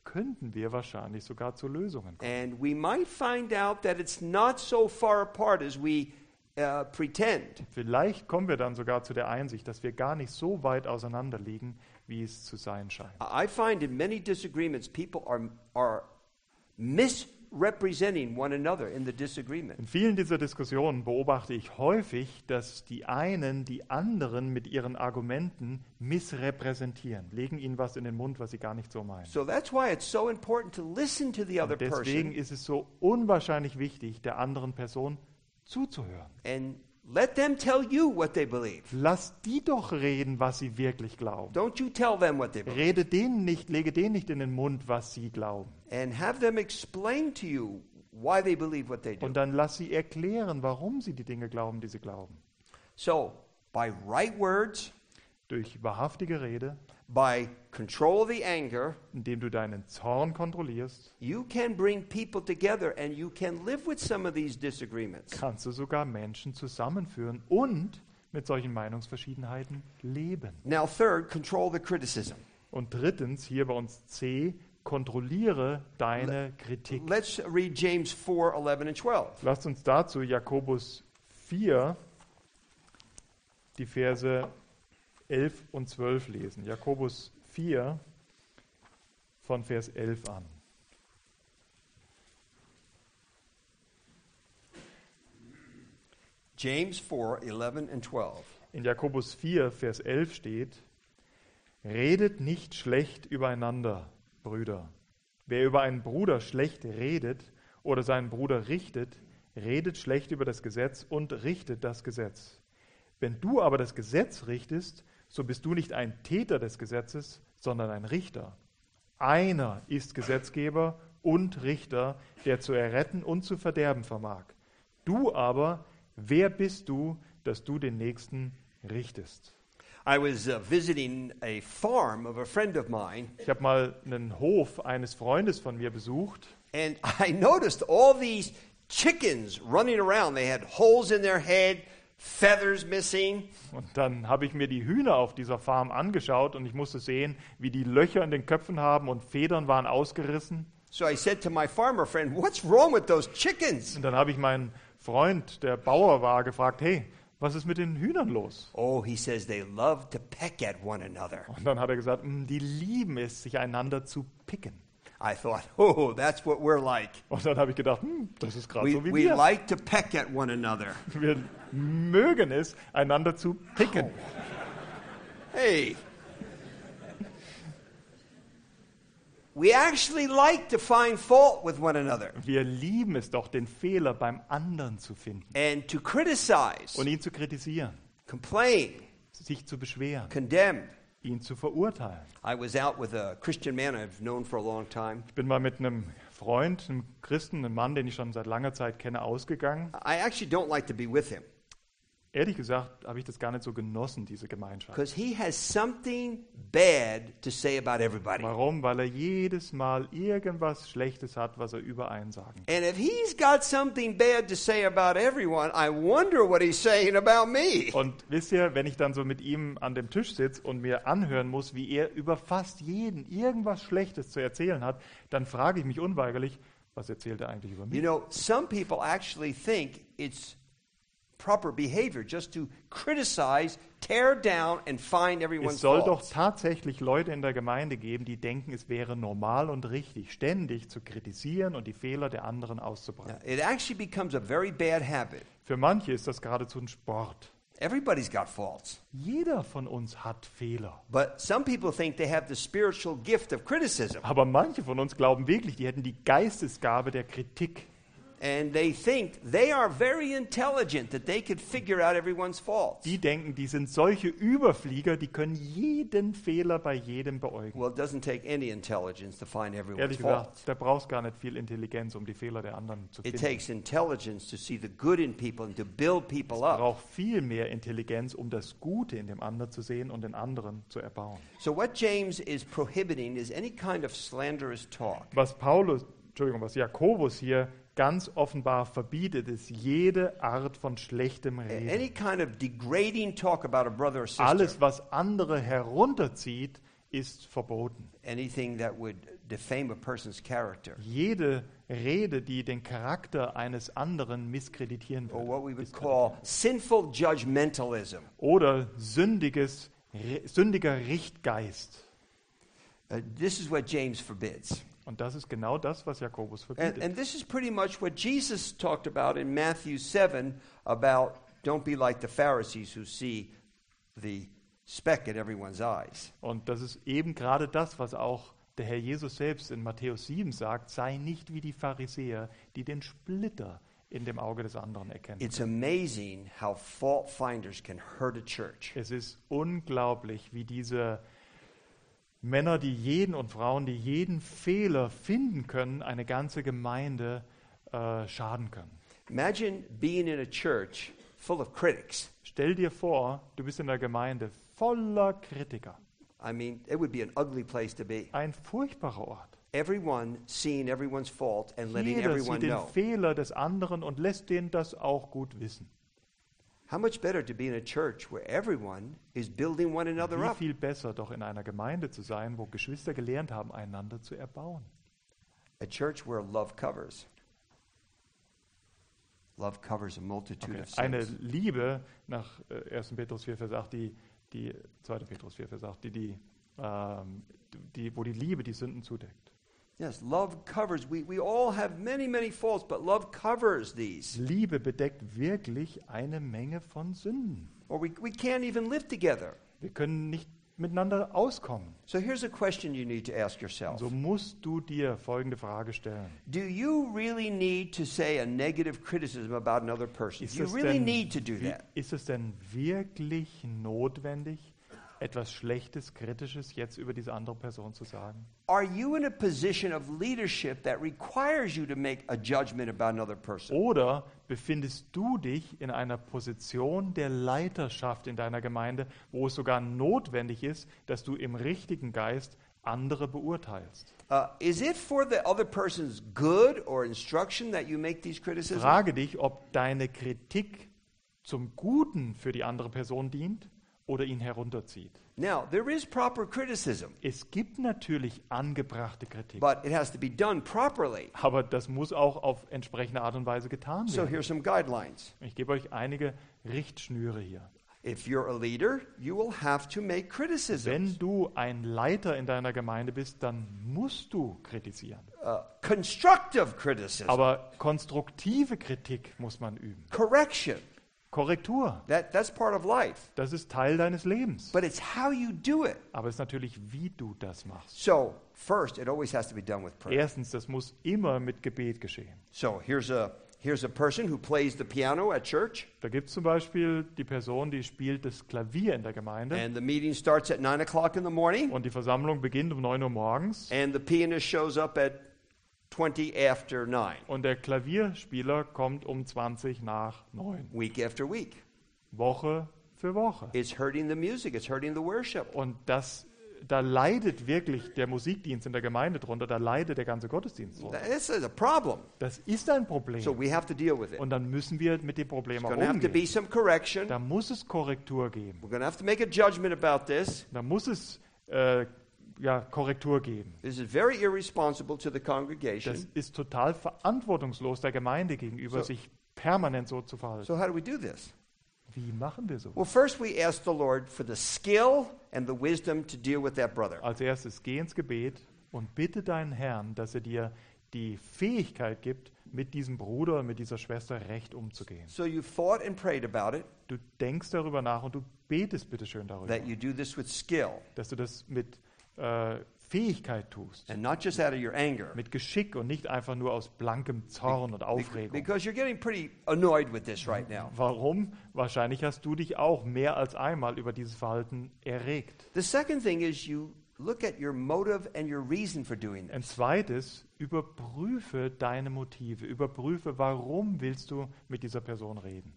könnten wir wahrscheinlich sogar zu Lösungen kommen. And we might find out that it's not so far apart as we uh, pretend. Vielleicht kommen wir dann sogar zu der Einsicht, dass wir gar nicht so weit auseinander liegen, wie es zu sein scheint. I find in many disagreements people are, are misrepresenting one another in the disagreement. In vielen dieser Diskussionen beobachte ich häufig, dass die einen die anderen mit ihren Argumenten missrepräsentieren, legen ihnen was in den Mund, was sie gar nicht so meinen. So that's why it's so important to listen to the other Und deswegen person ist es so unwahrscheinlich wichtig, der anderen Person zuzuhören. and let them tell you what they believe. Lass die doch reden, was sie wirklich glauben. Don't you tell them what they believe. Rede denen nicht, lege denen nicht in den Mund, was sie glauben. And have them explain to you why they believe what they do. Und dann lass sie erklären, warum sie die Dinge glauben, die sie glauben. So, by right words, Durch wahrhaftige Rede, by control of the anger, indem du deinen Zorn kontrollierst, you can bring people together and you can live with some of these disagreements. kannst du sogar Menschen zusammenführen und mit solchen Meinungsverschiedenheiten leben. Now, third, control the criticism. Und drittens, hier bei uns C, kontrolliere deine Kritik. Let's read James four, eleven and twelve. Lasst uns dazu Jakobus vier, die Verse elf und zwölf lesen. Jakobus vier von Vers elf an. James four, eleven and twelve. In Jakobus vier, Vers elf steht: Redet nicht schlecht übereinander, Brüder. Wer über einen Bruder schlecht redet oder seinen Bruder richtet, redet schlecht über das Gesetz und richtet das Gesetz. Wenn du aber das Gesetz richtest, so bist du nicht ein Täter des Gesetzes, sondern ein Richter. Einer ist Gesetzgeber und Richter, der zu erretten und zu verderben vermag. Du aber, wer bist du, dass du den Nächsten richtest? I was uh, visiting a farm of a friend of mine, Ich habe mal einen Hof eines Freundes von mir besucht and I noticed all these chickens running around. They had holes in their head, feathers missing. und dann habe ich mir die Hühner auf dieser Farm angeschaut und ich musste sehen, wie die Löcher in den Köpfen haben und Federn waren ausgerissen. So I said to my farmer friend, "What's wrong with those chickens?" Und dann habe ich meinen Freund, der Bauer war, gefragt, hey, was ist mit den Hühnern los? Oh, he says they love to peck at one another. Und dann hat er gesagt, "Mm, die lieben es, sich einander zu picken. I thought, oh, that's what we're like. Und dann habe ich gedacht, hm, das ist gerade We, so wie we wir. like to peck at one another. Wir mögen es, einander zu picken. Hey. We actually like to find fault with one another Wir lieben es doch, den Fehler beim anderen zu finden and to criticize, und ihn zu kritisieren, complain, sich zu beschweren, condemn. ihn zu verurteilen. I was out with a Christian man I've known for a long time. Ich bin mal mit einem Freund, einem Christen, einem Mann, den ich schon seit langer Zeit kenne, ausgegangen. I actually don't like to be with him Ehrlich gesagt habe ich das gar nicht so genossen, diese Gemeinschaft. because he has something bad to say about everybody. Warum? Weil er jedes Mal irgendwas Schlechtes hat, was er über einen sagen kann. And if he's got something bad to say about everyone, I wonder what he's saying about me. Und wisst ihr, wenn ich dann so mit ihm an dem Tisch sitze und mir anhören muss, wie er über fast jeden irgendwas Schlechtes zu erzählen hat, dann frage ich mich unweigerlich, was erzählt er eigentlich über You mich? know, some people actually think it's proper behavior just to criticize, tear down, and find everyone's Es soll doch faults. tatsächlich Leute in der Gemeinde geben, die denken, es wäre normal und richtig, ständig zu kritisieren und die Fehler der anderen auszubreiten. It actually becomes a very bad habit. Für manche ist das geradezu ein Sport. Everybody's got faults. Jeder von uns hat Fehler. But some people think they have the spiritual gift of criticism. Aber manche von uns glauben wirklich, die hätten die Geistesgabe der Kritik. And they think they are very intelligent, that they could figure out everyone's faults. Die denken, die sind solche Überflieger, die können jeden Fehler bei jedem beäugen. Well, it doesn't take any intelligence to find everyone's Ehrlich faults. gesagt, da brauchst gar nicht viel Intelligenz, um die Fehler der anderen zu It finden. takes intelligence to see the good in people and to build people Es up. braucht viel mehr Intelligenz, um das Gute in dem anderen zu sehen und den anderen zu erbauen. So what James is prohibiting is any kind of slanderous talk. Was Paulus, Entschuldigung, was Jakobus hier ganz offenbar verbietet, ist jede Art von schlechtem Reden. Any kind of degrading talk about a brother or sister. Alles, was andere herunterzieht, ist verboten. Anything that would defame a person's character, Jede Rede, die den Charakter eines anderen misskreditieren or will. what we would call sinful judgmentalism. Oder sündiges, re- sündiger Richtgeist. Uh, this is what James forbids. Und das ist genau das, was Jakobus And, verbietet. and this is pretty much what Jesus talked about in Matthew seven about don't be like the Pharisees who see the speck in everyone's eyes. Und das ist eben gerade das, was auch der Herr Jesus selbst in Matthäus sieben sagt, sei nicht wie die Pharisäer, die den Splitter in dem Auge des anderen erkennen. It's amazing how fault finders can hurt a church. Es ist unglaublich, wie diese Männer, die jeden und Frauen, die jeden Fehler finden können, eine ganze Gemeinde äh, schaden können. Imagine being in a church full of critics. Stell dir vor, du bist in einer Gemeinde voller Kritiker. I mean, it would be an ugly place to be. Ein furchtbarer Ort. Everyone seeing everyone's fault and letting Jeder everyone sieht den know. Fehler des anderen und lässt den das auch gut wissen. How much better to be in a church where everyone is building one another Wie up? viel besser doch in einer Gemeinde zu sein, wo Geschwister gelernt haben, einander zu erbauen. A church where love covers. Love covers a multitude Okay. of Eine sins. Liebe, nach äh, ersten Petrus vier, Vers acht, die, die zweiten Petrus vier, Vers acht, die, die, ähm, die, wo die Liebe die Sünden zudeckt. Yes, love covers. We, we all have many, many faults, but love covers these. Liebe bedeckt wirklich eine Menge von Sünden. Or we, we can't even live together. Wir können nicht miteinander auskommen. So here's a question you need to ask yourself. So musst du dir folgende Frage stellen. Do you really need to say a negative criticism about another person? Ist Do you es, really denn, need to do wie- that? ist es denn wirklich notwendig, etwas Schlechtes, Kritisches jetzt über diese andere Person zu sagen? Are you in a position of leadership that requires you to make a judgment about another person? Oder befindest du dich in einer Position der Leiterschaft in deiner Gemeinde, wo es sogar notwendig ist, dass du im richtigen Geist andere beurteilst? Uh, is it for the other person's good or instruction that you make these criticisms? Frage dich, ob deine Kritik zum Guten für die andere Person dient oder ihn herunterzieht. Now, there is proper criticism, Es gibt natürlich angebrachte Kritik, but it has to be done properly. aber das muss auch auf entsprechende Art und Weise getan So werden. here's some guidelines. Ich gebe euch einige Richtschnüre hier. If you're a leader, you will have to make criticisms. Wenn du ein Leiter in deiner Gemeinde bist, dann musst du kritisieren. Uh, constructive criticism, Aber konstruktive Kritik muss man üben. correction, Korrektur, that, that's part of life. das ist Teil deines Lebens. But it's how you do it. Aber es ist natürlich, wie du das machst. So, first, it always has to be done with prayer. Erstens, das muss immer mit Gebet geschehen. So, here's a, here's a person who plays the piano at church, Da gibt es zum Beispiel die Person, die spielt das Klavier in der Gemeinde and the meeting starts at nine o'clock in the morning, und die Versammlung beginnt um neun Uhr morgens and the pianist shows up at twenty after nine, und der Klavierspieler kommt um zwanzig nach neun. week after week. Woche für Woche. It's hurting the music, it's hurting the worship. Und das, da leidet wirklich der Musikdienst in der Gemeinde drunter, da leidet der ganze Gottesdienst drunter. This is a problem. Das ist ein Problem. So, we have to deal with it. Und dann müssen wir mit dem Problem There's auch going to have to be umgehen. some correction. Da muss es Korrektur geben. We're going to have to make a judgment about this. Da muss es äh, ja, Korrektur geben. This is very irresponsible to the congregation. Das ist total verantwortungslos der Gemeinde gegenüber, So- sich permanent so zu verhalten. So, how do we do this? Wie machen wir so? Well, first we ask the Lord for the skill and the wisdom to deal with that brother. Als erstes geh ins Gebet und bitte deinen Herrn, dass er dir die Fähigkeit gibt, mit diesem Bruder, mit dieser Schwester recht umzugehen. So you thought and prayed about it, Du denkst darüber nach und du betest bitte schön darüber, that you do this with skill dass du das mit äh, Fähigkeit tust, and not just out of your anger. mit Geschick und nicht einfach nur aus blankem Zorn und Be- Aufregung. Because you're getting pretty annoyed with this right now. Warum? Wahrscheinlich hast du dich auch mehr als einmal über dieses Verhalten erregt. The second thing is you look at your motive and your reason for doing Ein this. zweites, überprüfe deine Motive, überprüfe, warum willst du mit dieser Person reden.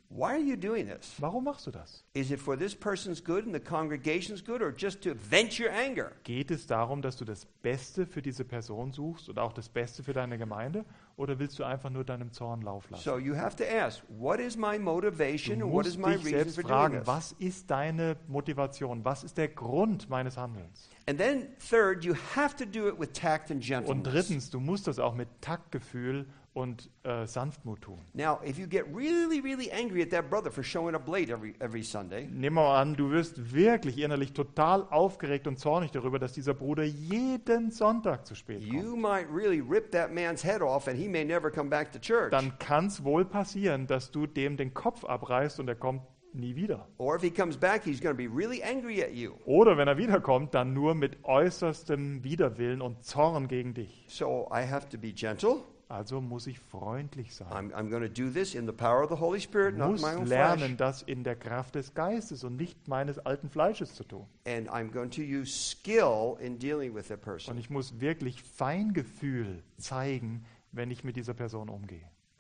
Why are you doing this? Warum machst du das? Is it for this person's good and the congregation's good, or just to vent your anger? Geht es darum, dass du das Beste für diese Person suchst und auch das Beste für deine Gemeinde? Oder willst du einfach nur deinem Zorn Lauf lassen? So you have to ask, what is my motivation Du and what is musst my dich reason selbst for doing fragen, this? was ist deine Motivation? Was ist der Grund meines Handelns? And then third, you have to do it with tact and Und gentleness. drittens, du musst das auch mit Taktgefühl und äh, Sanftmut tun. Now, if you get really, really angry at that brother for showing up late every, every Sunday, Nehmen wir mal an, du wirst wirklich innerlich total aufgeregt und zornig darüber, dass dieser Bruder jeden Sonntag zu spät kommt. you might really rip that man's head off and he may never come back to church. Dann kann es wohl passieren, dass du dem den Kopf abreißt und er kommt nie wieder. Or if he comes back, he's going to be really angry at you. Oder wenn er wiederkommt, dann nur mit äußerstem Widerwillen und Zorn gegen dich. So I have to be gentle. Also muss ich freundlich sein. I'm, I'm going to do this in the power of the Holy Spirit, Ich not muss my own lernen, flesh. das in der Kraft des Geistes und nicht meines alten Fleisches zu tun. And I'm going to use skill in dealing with that Und person. ich muss wirklich Feingefühl zeigen, wenn ich mit dieser Person umgehe.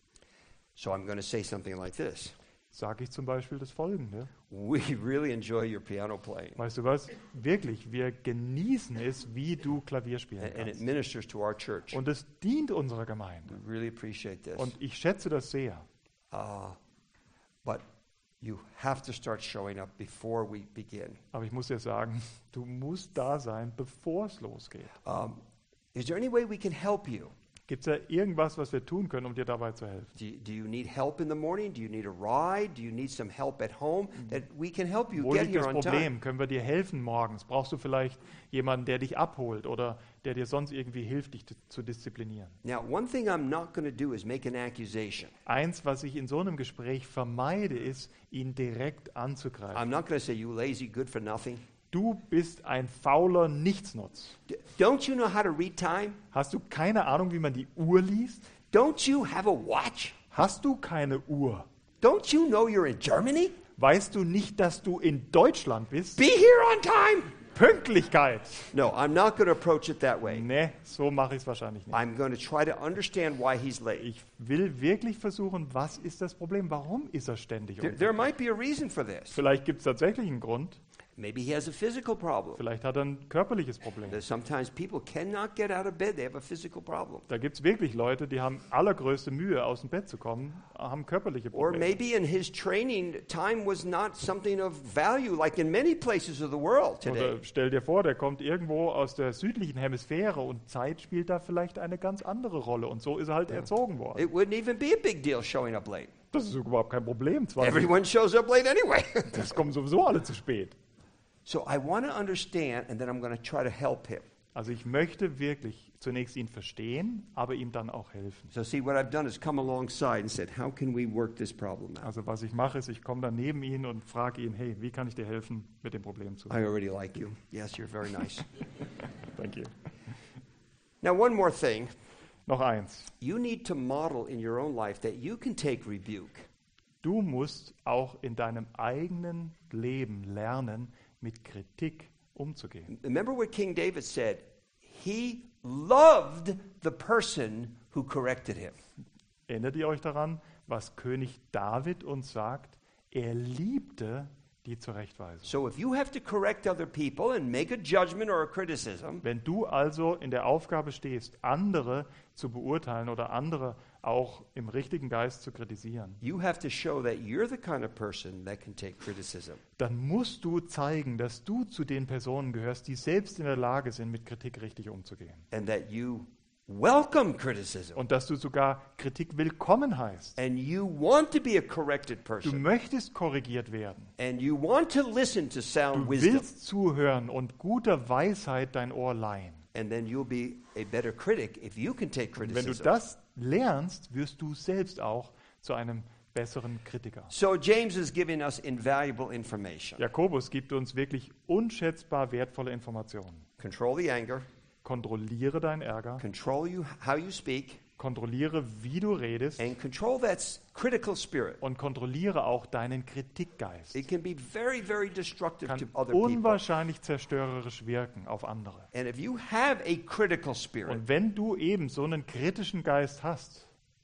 So I'm going to say something like this. Sage ich zum Beispiel das Folgende. We really enjoy your piano playing. Weißt du was? Wirklich, wir genießen es, wie du Klavier spielen And, and it kannst. ministers to our church. Und es dient unserer Gemeinde. We really appreciate this. Und ich schätze das sehr. Uh, but you have to start showing up before we begin. Aber ich muss dir sagen, du musst da sein, bevor es losgeht. Um, is there any way we can help you? Gibt es da irgendwas, was wir tun können, um dir dabei zu helfen? Do you, do you need help in the morning? Do you need a ride? Do you need some help at home? That we can help you Wo get liegt here das on time. Problem? Können wir dir helfen morgens? Brauchst du vielleicht jemanden, der dich abholt oder der dir sonst irgendwie hilft, dich zu- zu disziplinieren? Now, one thing I'm not going to do is make an accusation. Eins, was ich in so einem Gespräch vermeide, ist, ihn direkt anzugreifen. I'm not going to say, you lazy, good for nothing. Du bist ein fauler Nichtsnutz. D- don't you know how to read time? Hast du keine Ahnung, wie man die Uhr liest? Don't you have a watch? Hast du keine Uhr? Don't you know you're in Germany? Weißt du nicht, dass du in Deutschland bist? Be here on time. Pünktlichkeit. No, I'm not going to approach it that way. Ne, so mache ich es wahrscheinlich nicht. I'm going to try to understand why he's late. Ich will wirklich versuchen, was ist das Problem? Warum ist er ständig There, um? there might be a reason for this. Vielleicht gibt es tatsächlich einen Grund. Maybe he has a physical problem. Vielleicht hat er ein körperliches Problem. That sometimes people cannot get out of bed. They have a physical problem. Da gibt es wirklich Leute, die haben allergrößte Mühe, aus dem Bett zu kommen, haben körperliche Or Probleme. maybe in his training, time was not something of value like in many places of the world today. Oder stell dir vor, der kommt irgendwo aus der südlichen Hemisphäre und Zeit spielt da vielleicht eine ganz andere Rolle. Und so ist er halt erzogen worden. It wouldn't even be a big deal showing up late. Das ist überhaupt kein Problem. Zwar, Everyone shows up late anyway. das kommen sowieso alle zu spät. So I want to understand, and then I'm going to try to help him. Also ich möchte wirklich zunächst ihn verstehen, aber ihm dann auch helfen. So see, what I've done is come alongside and said, how can we work this problem out? Also was ich mache, ist, ich komme dann neben ihn und frage ihn, hey, wie kann ich dir helfen, mit dem Problem zu I already like you. Yes, you're very nice. Thank you. Now, one more thing. Noch eins. You need to model in your own life that you can take rebuke. Du musst auch in deinem eigenen Leben lernen, mit Kritik umzugehen. Remember what King David said? He loved the person who corrected him. Erinnert ihr euch daran, was König David uns sagt? Er liebte die Zurechtweisung. So if you have to correct other people and make a judgment or a criticism, Wenn du also in der Aufgabe stehst, andere zu beurteilen oder andere auch im richtigen Geist zu kritisieren, you have to show that you're the kind of person that can take criticism. dann musst du zeigen, dass du zu den Personen gehörst, die selbst in der Lage sind, mit Kritik richtig umzugehen. And that you welcome criticism. Und dass du sogar Kritik willkommen heißt. And you want to be a corrected Du person. möchtest korrigiert werden. And you want to listen to sound Du wisdom. willst zuhören und guter Weisheit dein Ohr leihen. And then you'll be a better critic if you can take Und wenn du criticism. das lernst, wirst du selbst auch zu einem besseren Kritiker. So James is giving us invaluable information. Jakobus gibt uns wirklich unschätzbar wertvolle Informationen. Control the anger. Kontrolliere deinen Ärger, Control you how you speak. kontrolliere, wie du redest And control that s- critical spirit. und kontrolliere auch deinen Kritikgeist. It can be very, very destructive Kann to other people. unwahrscheinlich zerstörerisch wirken auf andere. And if you have a critical spirit, Und wenn du eben so einen kritischen Geist hast,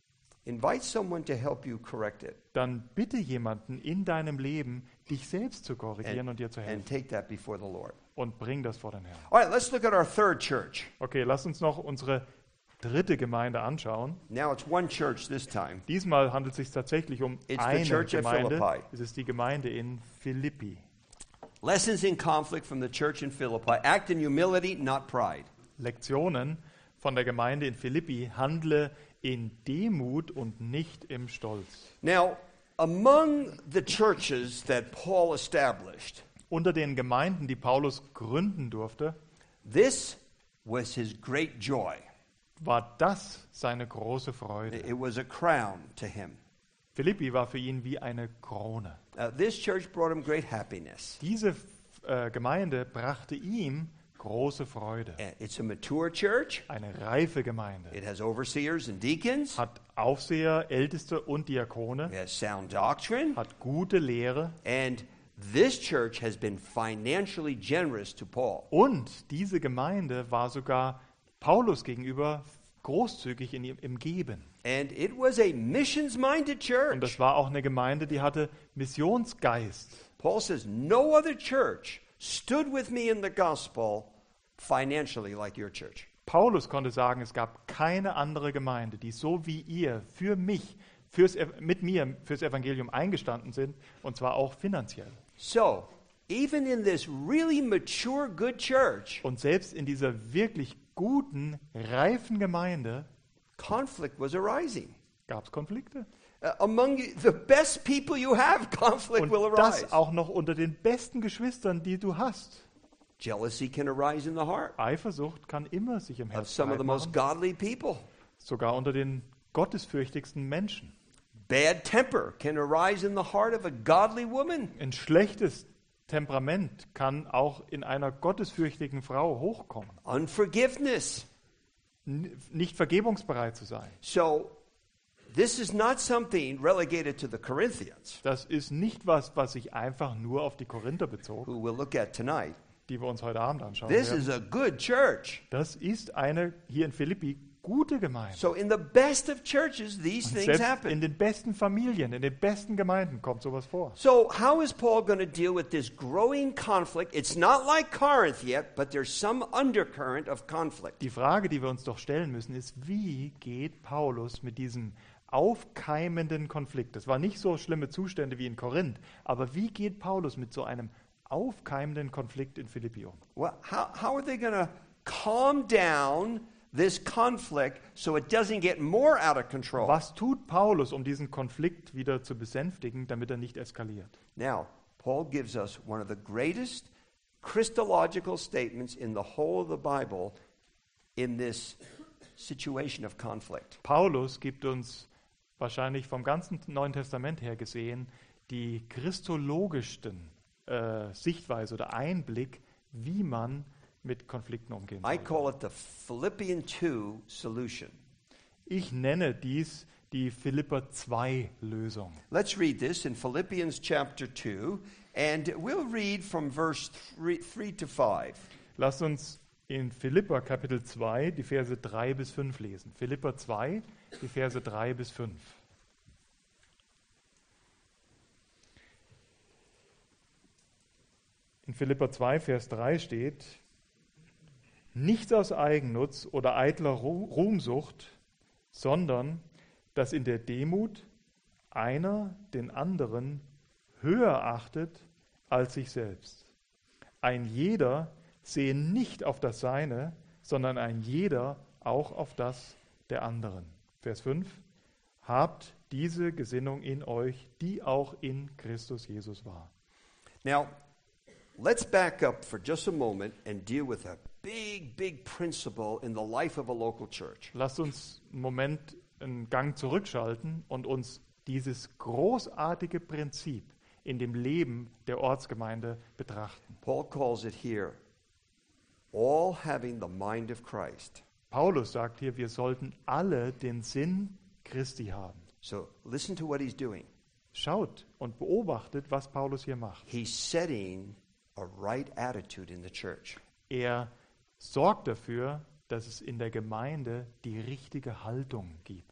invite someone to help you correct it. dann bitte jemanden in deinem Leben, dich selbst zu korrigieren und dir zu And helfen. take that before the Lord. Und bring das vor den Herrn. All right, let's look at our third church. Okay, lass uns noch unsere dritte Gemeinde anschauen. Now it's one church this time. Diesmal handelt es sich tatsächlich um It's the eine church at Gemeinde. Philippi. Es ist die Gemeinde in Philippi. Lessons in conflict from the church in Philippi. Act in humility, not pride. Lektionen von der Gemeinde in Philippi: Handle in Demut und nicht im Stolz. Now, among the churches that Paul established, Unter den Gemeinden, die Paulus gründen durfte, this was his great joy. war das seine große Freude. It was a crown to him. Philippi war für ihn wie eine Krone. Uh, this church brought him great happiness. Diese äh, Gemeinde brachte ihm große Freude. Uh, It's a mature church. Eine reife Gemeinde. It has overseers and deacons. Hat Aufseher, Älteste und Diakone. It has sound doctrine. Hat gute Lehre. And this church has been financially generous to Paul. Und diese Gemeinde war sogar Paulus gegenüber großzügig in, ihm- im Geben. And it was a missions-minded Und das church. war auch eine Gemeinde, die hatte Missionsgeist. Paul says, no other church stood with me in the gospel financially like your church. Paulus konnte sagen, es gab keine andere Gemeinde, die so wie ihr für mich, fürs, Ev- mit mir fürs Evangelium eingestanden sind, und zwar auch finanziell. So, even in this really mature, good church, Und selbst in dieser wirklich guten, reifen Gemeinde conflict was arising. gab es Konflikte. Uh, among you- the best people you have, conflict Und will arise. das auch noch unter den besten Geschwistern, die du hast. Jealousy can arise in the heart Eifersucht kann immer sich im of Herzen some of the breit most machen, godly people. sogar unter den gottesfürchtigsten Menschen. Bad temper can arise in the heart of a godly woman. Ein schlechtes Temperament kann auch in einer gottesfürchtigen Frau hochkommen. Unforgiveness. N- Nicht vergebungsbereit zu sein. So, this is not something relegated to the Corinthians, Das ist nicht was, was sich einfach nur auf die Korinther bezog, who we'll look at tonight. die wir uns heute Abend anschauen This werden. is a good church. Das ist eine hier in Philippi gute Gemeinde. So, in the best of churches, these Und things selbst in happen. den besten Familien, in den besten Gemeinden kommt sowas vor. So, how is Paul going to deal with this growing conflict? It's not like Corinth yet, but there's some undercurrent of conflict. Die Frage, die wir uns doch stellen müssen, ist, wie geht Paulus mit diesem aufkeimenden Konflikt? Das waren nicht so schlimme Zustände wie in Korinth, aber wie geht Paulus mit so einem aufkeimenden Konflikt in Philippi um? Well, how, how are they going to calm down this conflict so it doesn't get more out of control? Was tut Paulus, um diesen Konflikt wieder zu besänftigen, damit er nicht eskaliert? Now, Paul gives us one of the greatest Christological statements in the whole of the Bible in this situation of conflict. Paulus gibt uns wahrscheinlich vom ganzen Neuen Testament her gesehen die christologischsten äh, Sichtweise oder Einblick, wie man mit Konflikten umgehen I soll. call it the Philippian two solution. Ich nenne dies die Philipper zwei Lösung. Let's read this in Philippians chapter two, and we'll read from verse three, three to five. Lasst uns in Philipper Kapitel zwei die Verse drei bis fünf lesen. Philipper zwei, die Verse drei bis fünf. In Philipper zwei, Vers drei steht: Nichts aus Eigennutz oder eitler Ru- Ruhmsucht, sondern dass in der Demut einer den anderen höher achtet als sich selbst. Ein jeder sehe nicht auf das Seine, sondern ein jeder auch auf das der anderen. Vers fünf. Habt diese Gesinnung in euch, die auch in Christus Jesus war. Now, let's back up for just a moment and deal with a big, big principle in the life of a local church. Lasst uns einen Moment einen Gang zurückschalten und uns dieses großartige Prinzip in dem Leben der Ortsgemeinde betrachten. Paul calls it here, all having the mind of Christ. Paulus sagt hier, wir sollten alle den Sinn Christi haben. So listen to what he's doing. Schaut und beobachtet, was Paulus hier macht. He's setting a right attitude in the church. Er sorgt dafür, dass es in der Gemeinde die richtige Haltung gibt.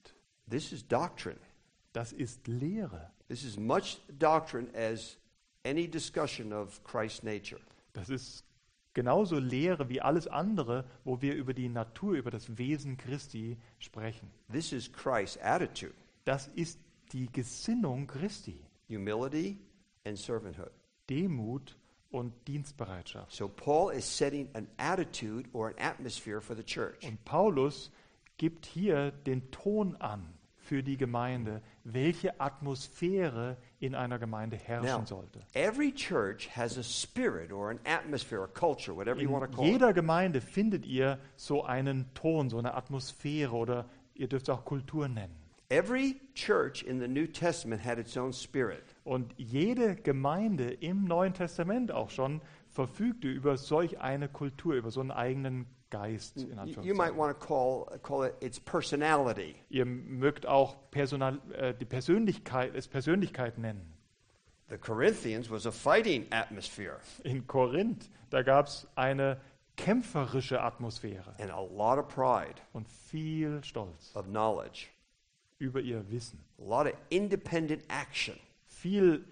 This is doctrine. Das ist Lehre. This is much doctrine as any discussion of Christ's nature. Das ist genauso Lehre wie alles andere, wo wir über die Natur, über das Wesen Christi sprechen. This is Christ's attitude. Das ist die Gesinnung Christi. Humility and servanthood. Demut und Dienstbereitschaft. So Paul is setting an attitude or an atmosphere for the church. Und Paulus gibt hier den Ton an für die Gemeinde, welche Atmosphäre in einer Gemeinde herrschen Now, sollte. every church has a spirit or an atmosphere, a culture, whatever you want to In call it. jeder Gemeinde findet ihr so einen Ton, so eine Atmosphäre oder ihr dürft es auch Kultur nennen. Every church in the New Testament had its own spirit. Und jede Gemeinde im Neuen Testament auch schon verfügte über solch eine Kultur, über so einen eigenen Geist. In You, you might Anführungszeichen. want to call, call it its personality. Ihr mögt auch Personal, äh, die Persönlichkeit, es Persönlichkeit nennen. The Corinthians was a fighting atmosphere In Korinth, da gab es eine kämpferische Atmosphäre and a lot of pride, und viel Stolz of knowledge, über ihr Wissen, a lot of independent action. viel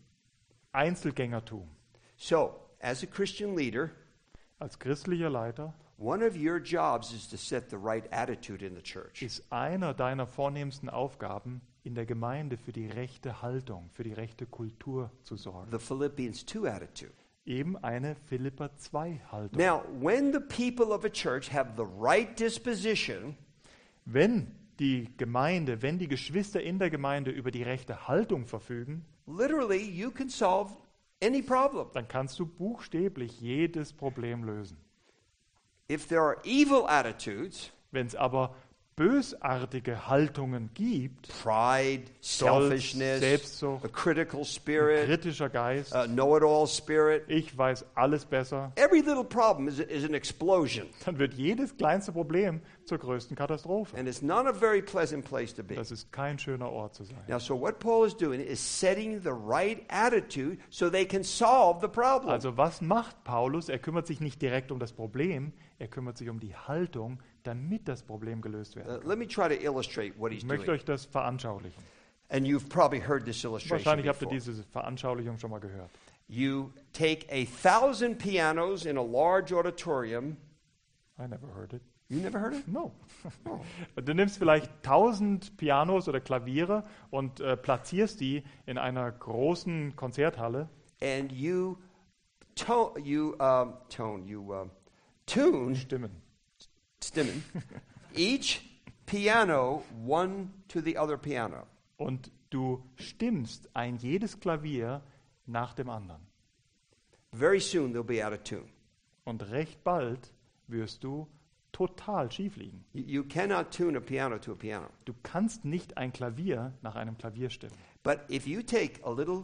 Einzelgängertum. So, as a Christian leader, Als christlicher Leiter one of your jobs is to set the right attitude in the church. ist einer deiner vornehmsten Aufgaben, in der Gemeinde für die rechte Haltung, für die rechte Kultur zu sorgen. The Philippians two attitude. Eben eine Philipper zwei Haltung. Now, when the people of a church have the right disposition, Wenn die Gemeinde, wenn die Geschwister in der Gemeinde über die rechte Haltung verfügen, literally you can solve any problem. dann kannst du buchstäblich jedes Problem lösen. If there are evil attitudes, Wenn es aber bösartige Haltungen gibt, pride, Stolz, selfishness, Selbstsucht, a critical ein spirit, kritischer Geist, a know-it-all spirit, ich weiß alles besser, every little problem is, is an explosion. dann wird jedes kleinste Problem zur größten Katastrophe. And it's not a very pleasant place to be. Das ist kein schöner Ort zu sein. Now, so what Paul is doing is setting the right attitude so they can solve the problem. Also was macht Paulus? Er kümmert sich nicht direkt um das Problem, er kümmert sich um die Haltung, damit das Problem gelöst Uh, werden kann. let me try to illustrate what he's Ich möchte doing. euch das veranschaulichen. And you've probably heard this illustration Wahrscheinlich habt ihr before. diese Veranschaulichung schon mal gehört. You take a thousand pianos in a large auditorium. I never heard it. You never heard it? No. Du nimmst vielleicht tausend Pianos oder Klaviere und äh, platzierst die in einer großen Konzerthalle And you, to- you um, tone, you um, tune, Stimmen. stimmen, each piano one to the other piano. Und du stimmst ein jedes Klavier nach dem anderen. Very soon they'll be out of tune. Und recht bald wirst du total schief liegen. You, you cannot tune a piano to a piano. Du kannst nicht ein Klavier nach einem Klavier stimmen. But if you take a little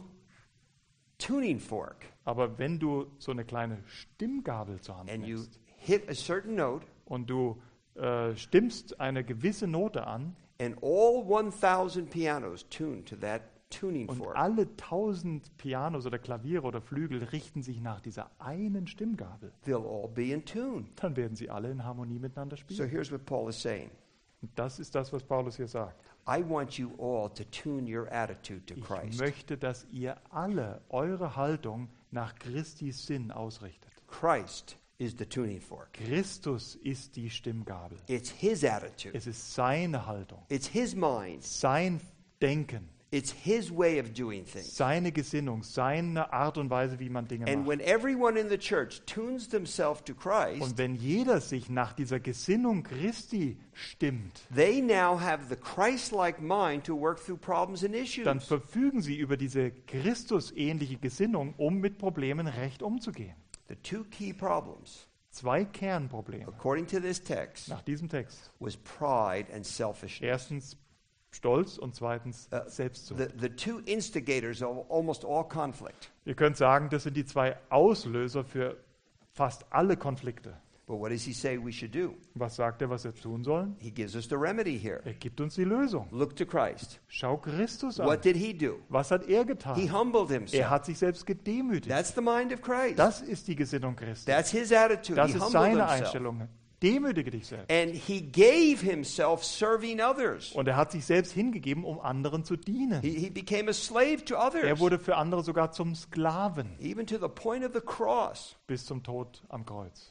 tuning fork Aber wenn du so eine kleine Stimmgabel zur Hand and you nimmst hit a certain note, und du äh, stimmst eine gewisse Note an and all one thousand pianos tune to that tuning und fork, alle tausend Pianos oder Klaviere oder Flügel richten sich nach dieser einen Stimmgabel, they'll all be in tune. dann werden sie alle in Harmonie miteinander So spielen. here's what Paul is saying. Und das ist das, was Paulus hier sagt. I want you all to tune your attitude to Ich Christ. möchte, dass ihr alle eure Haltung nach Christi Sinn ausrichtet. Christ is the tuning fork. Christus ist die Stimmgabel. It's his attitude. Es ist seine Haltung, It's his mind. sein Denken, It's his way of doing things. seine Gesinnung, seine Art und Weise, wie man Dinge And macht. when everyone in the church tunes themselves to Christ, Und wenn jeder sich nach dieser Gesinnung Christi stimmt, they now have the Christ-like mind to work through problems and dann issues. verfügen sie über diese Christus-ähnliche Gesinnung, um mit Problemen recht umzugehen. The two key problems, Zwei Kernprobleme according to this text, nach diesem Text. was pride and selfishness. Erstens Stolz und zweitens Uh, Selbstsucht. The, the two instigators of almost all conflict. Ihr könnt sagen, das sind die zwei Auslöser für fast alle Konflikte. But what does he say we should do? Was sagt er, was wir tun sollen? He gives us the remedy here. Er gibt uns die Lösung. Look to Christ. Schau Christus an. What did he do? Was hat er He getan? humbled Er himself. hat sich selbst gedemütigt. That's the mind of Christ. Das ist die Gesinnung Christi. That's his attitude. Das He ist humbled seine himself. Einstellung. demütige dich selbst. And he gave himself serving others. Und er hat sich selbst hingegeben, um anderen zu dienen. He, he became a slave to others, Er wurde für andere sogar zum Sklaven even to the point of the cross. bis zum Tod am Kreuz.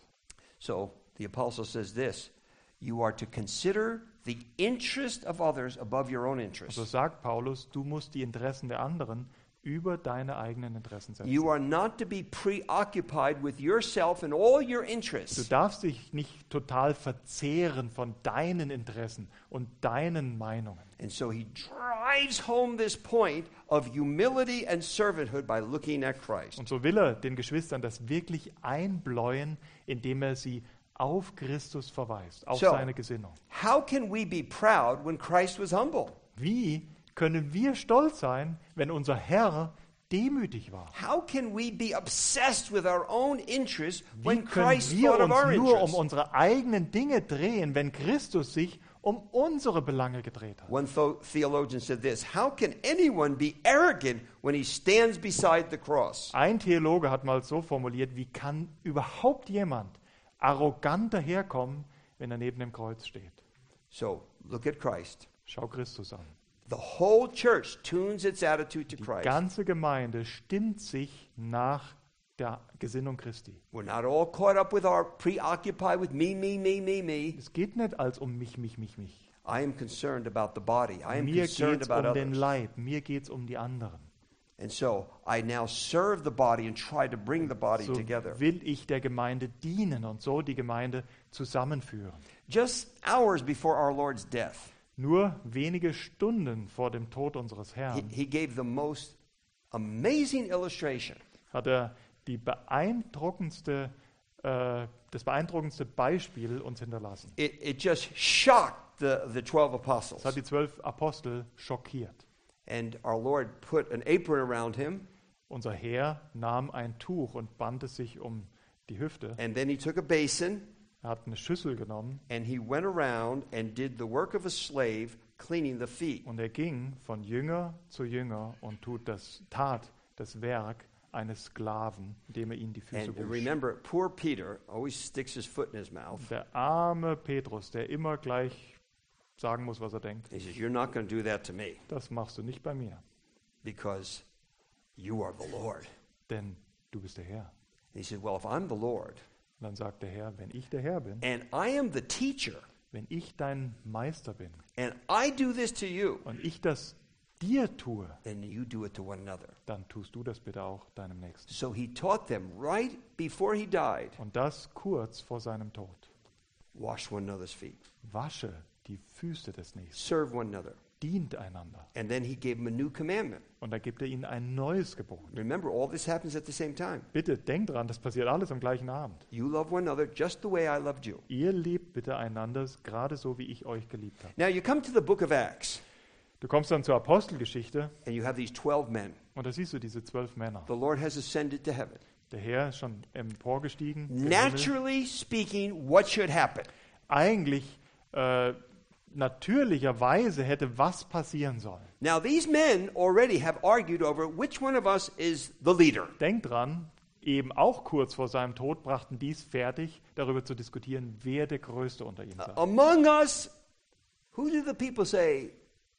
So the apostle says this, you are to consider the interest of others above your own interest. So sagt Paulus, du musst die Interessen der anderen über deine eigenen Interessen setzen. You are not to be preoccupied with yourself and all your Du interests. darfst dich nicht total verzehren von deinen Interessen und deinen Meinungen. And so he drives home this point of humility and servanthood by looking at Christ. Und so will er den Geschwistern das wirklich einbläuen, indem er sie auf Christus verweist, auf So. seine Gesinnung. How can we be proud when Christ was humble? Wie können wir stolz sein, wenn unser Herr demütig war? How can we be obsessed with our own interests Wie when können Christ wir thought of our uns nur um interests? unsere eigenen Dinge drehen, wenn Christus sich um unsere Belange gedreht hat? One tho- theologian said this, how can anyone be arrogant when he stands beside the cross? Ein Theologe hat mal so formuliert, wie kann überhaupt jemand arrogant daherkommen, wenn er neben dem Kreuz steht? So, look at Christ. Schau Christus an. The whole church tunes its attitude to Die Christ. ganze Gemeinde stimmt sich nach der Gesinnung Christi. We're not all caught up with our preoccupied with me, me, me, me, me. Es geht nicht als um mich, mich, mich, mich. I am concerned about the body. I am Mir concerned geht es about um den others. Leib, mir geht es um die anderen. And so I now serve the body and try to bring the body So together. will ich der Gemeinde dienen und so die Gemeinde zusammenführen. Just hours before our Lord's death, Nur wenige Stunden vor dem Tod unseres he, Herrn he gave the most amazing illustration. hat er die beeindruckendste, äh, das beeindruckendste Beispiel uns hinterlassen. It, it just shocked the, the twelve apostles. Es hat die zwölf Apostel schockiert. And our Lord put an apron around him, Unser Herr nahm ein Tuch und band es sich um die Hüfte. and then he took a basin, Er hat eine Schüssel genommen and he went around and did the work of a slave, cleaning the feet. und er ging von Jünger zu Jünger und tut das, tat das Werk eines Sklaven, indem er ihnen die Füße And wusch. remember, poor Peter always sticks his foot in his mouth. Der arme Petrus, der immer gleich sagen muss, was er denkt. He says, you're not going to do that to me Das machst du nicht bei mir, because you are the Lord. denn du bist der Herr. And he said, well, if I'm the Lord Und dann sagt der Herr, wenn ich der Herr bin, and I am the teacher wenn ich dein Meister bin and I do this to you, und ich das dir tue, then you do it to one another. dann tust du das bitte auch deinem Nächsten. So he taught them right before he died, Und das kurz vor seinem Tod. wash one another's feet, Wasche die Füße des Nächsten, serve one another. dient einander. And then he gave them a new commandment. Und da gibt er ihnen ein neues Gebot. Remember, all this happens at the same time. Bitte denkt dran, das passiert alles am gleichen Abend. You love one another just the way I loved you. Ihr liebt bitte einander, gerade so wie ich euch geliebt habe. Now you come to the book of Acts, Du kommst dann zur Apostelgeschichte and you have these twelve men. und da siehst du diese zwölf Männer. The Lord has ascended to heaven. Der Herr ist schon emporgestiegen. zum Himmel. Naturally speaking, what should happen? Eigentlich, äh, natürlicherweise hätte was passieren sollen. Now, these men already have argued over which one of us is the leader. Denkt dran, eben auch kurz vor seinem Tod brachten dies fertig, darüber zu diskutieren, wer der Größte unter ihnen sei. Among us, who do the people say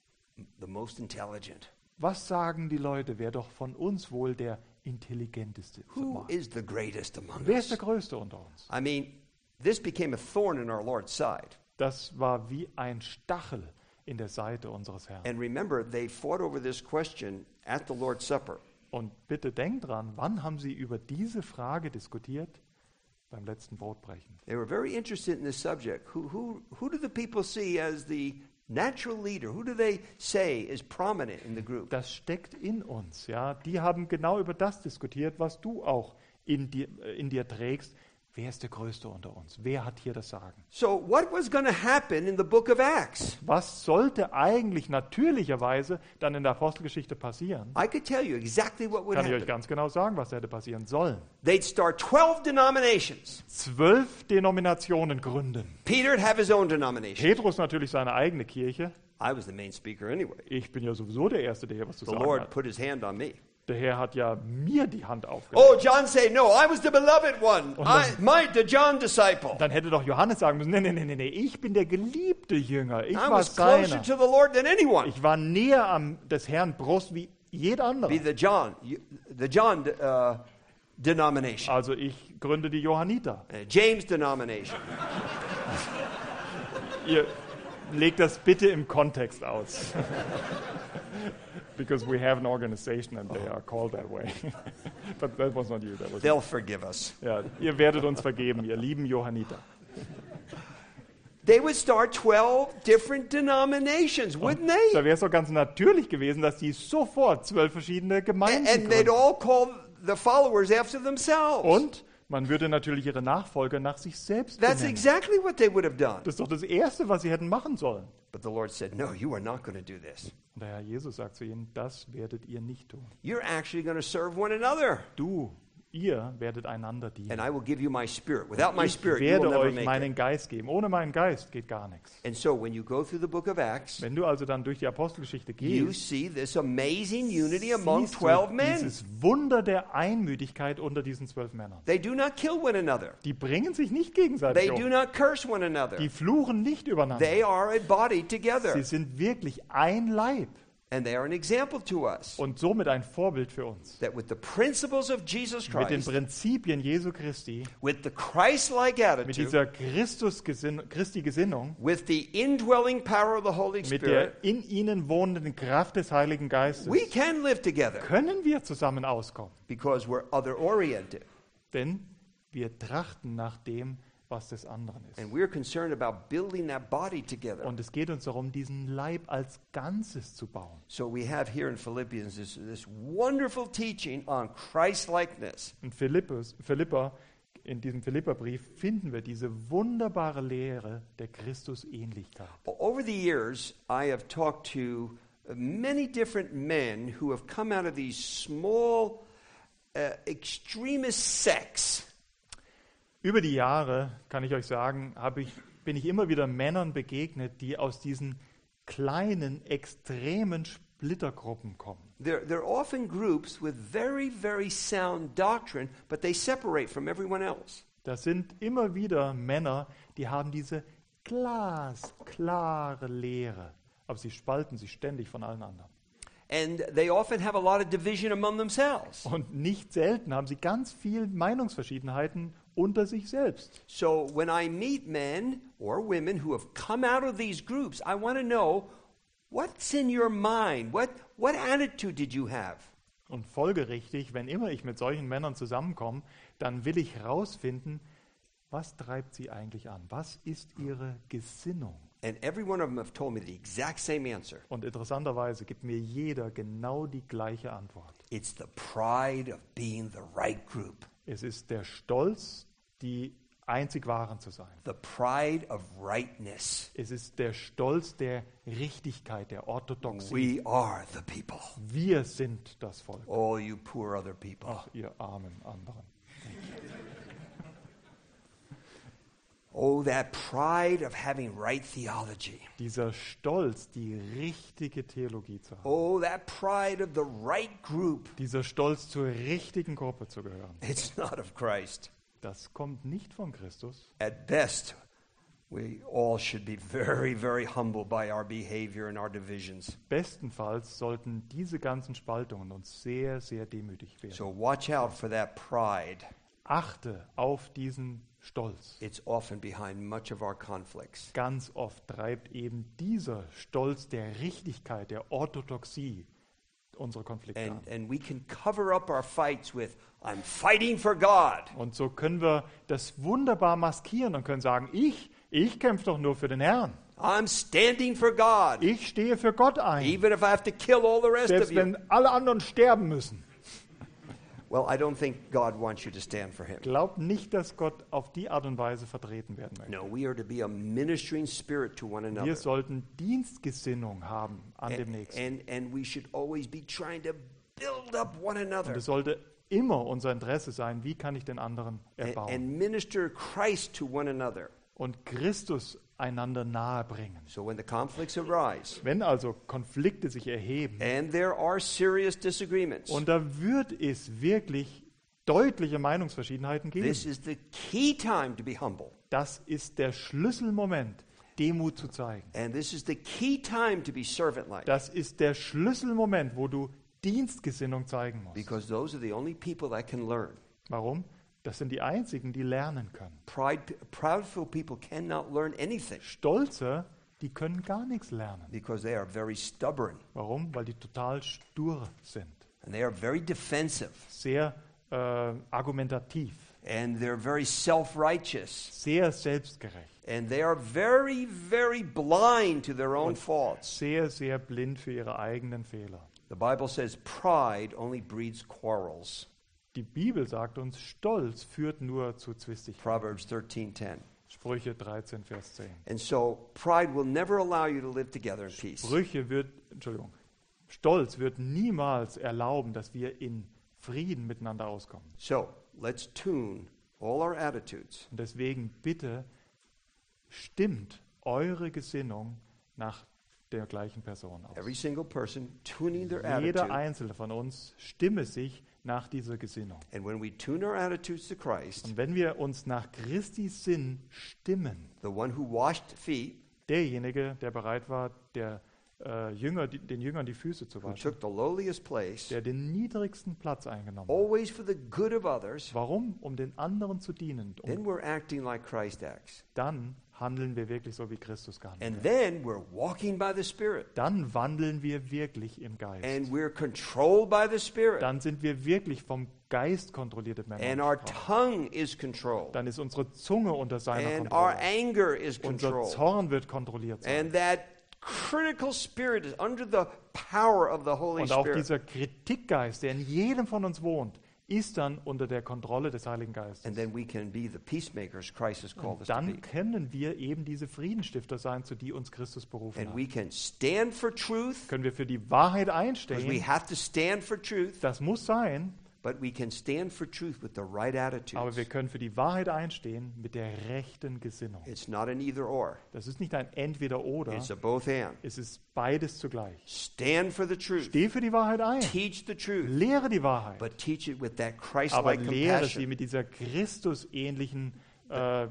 the most intelligent? Was sagen die Leute, wer doch von uns wohl der intelligenteste Who war? is the greatest among Wer ist der us? Größte unter uns? I mean, this became a thorn in our Lord's side. Das war wie ein Stachel in der Seite unseres Herrn. And remember, they fought over this question at the Lord's Supper. Und bitte denkt dran, wann haben sie über diese Frage diskutiert? Beim letzten Brotbrechen. They were very interested in this subject. Who, who, who do the people see as the natural leader? Who do they say is prominent in the group? Das steckt in uns, ja. Die haben genau über das diskutiert, was du auch in dir, äh, in dir trägst. Wer ist der Größte unter uns? Wer hat hier das Sagen? So, what was going to happen in the book of Acts? Was sollte eigentlich natürlicherweise dann in der Apostelgeschichte passieren? I could tell you exactly what would Kann ich euch happen. ganz genau sagen, was hätte passieren sollen. They'd start twelve denominations. Zwölf Denominationen gründen. Peter'd have his own denomination. Petrus natürlich seine eigene Kirche. I was the main speaker anyway. Ich bin ja sowieso der Erste, der hier was zu The sagen Lord hat. put his hand on me. Der Herr hat ja mir die Hand aufgelegt. Oh, John say, no, I was the beloved one. Und I, dann- my, the John disciple. Dann hätte doch Johannes sagen müssen, nee, nee, nee, nee, nee, ich bin der geliebte Jünger, ich I war was closer seiner. to the Lord than anyone. Ich war näher am des Herrn Brust wie jeder andere. Be the John, you- the John uh, denomination, Also ich gründe die Johanniter. uh, James denomination. Ihr legt das bitte im Kontext aus. Because we have an organization and they are called that way. But that was not you. That was They'll forgive us. ja, ihr werdet uns vergeben, ihr lieben Johanniter. They would start twelve different denominations, wouldn't Da they? wäre es doch ganz natürlich gewesen, dass die sofort zwölf verschiedene Gemeinden And they'd gründen. all call the followers after themselves. Und man würde natürlich ihre Nachfolger nach sich selbst That's benennen. exactly what they would have done. Das ist doch das Erste, was sie hätten machen sollen. But the Lord said, no, you are not going to do this. Und der Herr Jesus sagt zu ihnen, das werdet ihr nicht tun. You're actually going to serve one another. Du, ihr werdet einander dienen. And I will give you my spirit. Without my Ich spirit, you will werde never euch make meinen it. Geist geben. Ohne meinen Geist geht gar nichts. And so when you go through the book of Acts, Wenn du also dann durch die Apostelgeschichte you gehst, see this amazing unity among siehst twelve du men. dieses Wunder der Einmütigkeit unter diesen zwölf Männern. They do not kill one another. Die bringen sich nicht gegenseitig They do um. not curse one another. Die fluchen nicht übereinander. They are a body together. Sie sind wirklich ein Leib And they are an example to us und somit ein Vorbild für uns. that with the principles of Jesus Mit den Christ, Prinzipien Jesu Christi, with the Christ-like mit attitude, dieser Christus Christi Gesinnung, with the indwelling power of the Holy mit Spirit, der in ihnen wohnenden Kraft des Heiligen Geistes, we can live together können wir zusammen auskommen. because we're other-oriented. Denn wir trachten nach dem, was des anderen ist. And we're concerned about building that body together. Und es geht uns darum, diesen Leib als Ganzes zu bauen. So we have here in Philippians this, this wonderful teaching on Christ-likeness. In Philippus, Philippa, in diesem Philipperbrief finden wir diese wunderbare Lehre der Christusähnlichkeit. Over the years, I have talked to many different men who have come out of these small uh, extremist sects. Über die Jahre, kann ich euch sagen, habe ich, bin ich immer wieder Männern begegnet, die aus diesen kleinen, extremen Splittergruppen kommen. They're, they're often groups with very, very sound doctrine, but they separate from everyone else. Das sind immer wieder Männer, die haben diese glasklare Lehre, aber sie spalten sich ständig von allen anderen. And they often have a lot of division among themselves. Und nicht selten haben sie ganz viel Meinungsverschiedenheiten unter sich selbst. So when I meet men or women who have come out of these groups, I want to know what's in your mind? What, what attitude did you have? Und folgerichtig, wenn immer ich mit solchen Männern zusammenkomme, dann will ich herausfinden, was treibt sie eigentlich an? Was ist ihre Gesinnung? And every one of them have told me the exact same answer. Und interessanterweise gibt mir jeder genau die gleiche Antwort. It's the pride of being the right group. Es ist der Stolz, die einzig Wahren zu sein. The pride of rightness. Es ist der Stolz der Richtigkeit, der Orthodoxie. We are the people. Wir sind das Volk. Oh, you poor other people. Ach, ihr armen anderen. Oh, that pride of having right theology. Dieser Stolz, die richtige Theologie zu haben. Oh, that pride of the right group. Dieser Stolz, zur richtigen Gruppe zu gehören. It's not of Christ. Das kommt nicht von Christus. At best, we all should be very, very humbled by our behavior and our divisions. Bestenfalls sollten diese ganzen Spaltungen uns sehr, sehr demütig werden. So watch out for that pride. Achte auf diesen Stolz. It's often behind much of our conflicts. Ganz oft treibt eben dieser Stolz der Richtigkeit, der Orthodoxie unsere Konflikte an. And, and we can cover up our fights with, I'm fighting for God. Und so können wir das wunderbar maskieren und können sagen, ich, ich kämpfe doch nur für den Herrn. I'm standing for God. Ich stehe für Gott ein, Even if I have to kill all the rest of selbst you. wenn alle anderen sterben müssen. Well, I don't think God wants you to stand for Him. Glaubt nicht, dass Gott auf die Art und Weise vertreten werden möchte. No, we are to be a ministering spirit to one Wir another. sollten Dienstgesinnung haben an dem And, Nächsten. and, and we should always be trying to build up one Und another es sollte immer unser Interesse sein, wie kann ich den anderen and, erbauen. and minister Christ to one another. Und Christus einander nahe bringen. So when the conflicts arise, Wenn also Konflikte sich erheben and there are serious disagreements, und da wird es wirklich deutliche Meinungsverschiedenheiten geben, this is the key time to be humble. das ist der Schlüsselmoment, Demut zu zeigen. And this is the key time to be servant-like. Das ist der Schlüsselmoment, wo du Dienstgesinnung zeigen musst. Because those are the only people that can learn. Warum? Das sind die einzigen, die lernen können. Pride, proudful people cannot learn anything Stolze, die können gar nichts lernen. because they are very stubborn Warum? Weil die total stur sind. and they are very defensive Sehr äh, argumentativ, and they're very self-righteous sehr selbstgerecht, and they are very, very blind to their own faults. sehr, sehr blind für ihre eigenen Fehler. The Bible says pride only breeds quarrels. Die Bibel sagt uns, Stolz führt nur zu Zwistigkeiten. Proverbs thirteen ten. Sprüche dreizehn, Vers zehn. And so pride will never allow you to live together in peace. Sprüche wird, Entschuldigung, Stolz wird niemals erlauben, dass wir in Frieden miteinander auskommen. So let's tune all our attitudes Und deswegen bitte stimmt eure Gesinnung nach der gleichen Person aus. every single person tuning their Jeder attitude. einzelne von uns stimme sich nach dieser Gesinnung. And when we tune our attitudes to Christ, Und wenn wir uns nach Christi Sinn stimmen, the one who washed feet, derjenige, der bereit war, der äh, Jünger, die, den Jüngern die Füße zu who waschen, took the lowliest place, der den niedrigsten Platz eingenommen hat. always for the good of others, Warum? Um den anderen zu dienen. then Und we're acting like Christ acts. dann handeln wir wirklich so, wie Christus gehandelt And hat. then we're walking by the Spirit. Dann wandeln wir wirklich im Geist. And we're controlled by the Spirit. Dann sind wir wirklich vom Geist kontrollierte Männer And und our Frauen. tongue is controlled. Dann ist unsere Zunge unter seiner And our Kontrolle. anger is Unser controlled. Zorn wird kontrolliert sein. And that critical spirit is under the power of the Holy Und auch Spirit. dieser Kritikgeist, der in jedem von uns wohnt, ist dann unter der Kontrolle des Heiligen Geistes. And then we can be the peacemakers Christ has called Und us to dann be. können wir eben diese Friedensstifter sein, zu die uns Christus berufen And hat. we can stand for truth, Können wir für die Wahrheit because we einstehen. have to stand for truth, Das muss sein, but we can stand for truth with the right aber attitudes. wir können für die Wahrheit einstehen mit der rechten Gesinnung. It's not an either or, Das ist nicht ein Entweder-Oder, it's a both and. es ist beides zugleich. Stand for the truth, Steh für die Wahrheit ein, teach the truth, lehre die Wahrheit, but teach it with that aber Christ-like lehre sie compassion. mit dieser Christusähnlichen, äh, äh,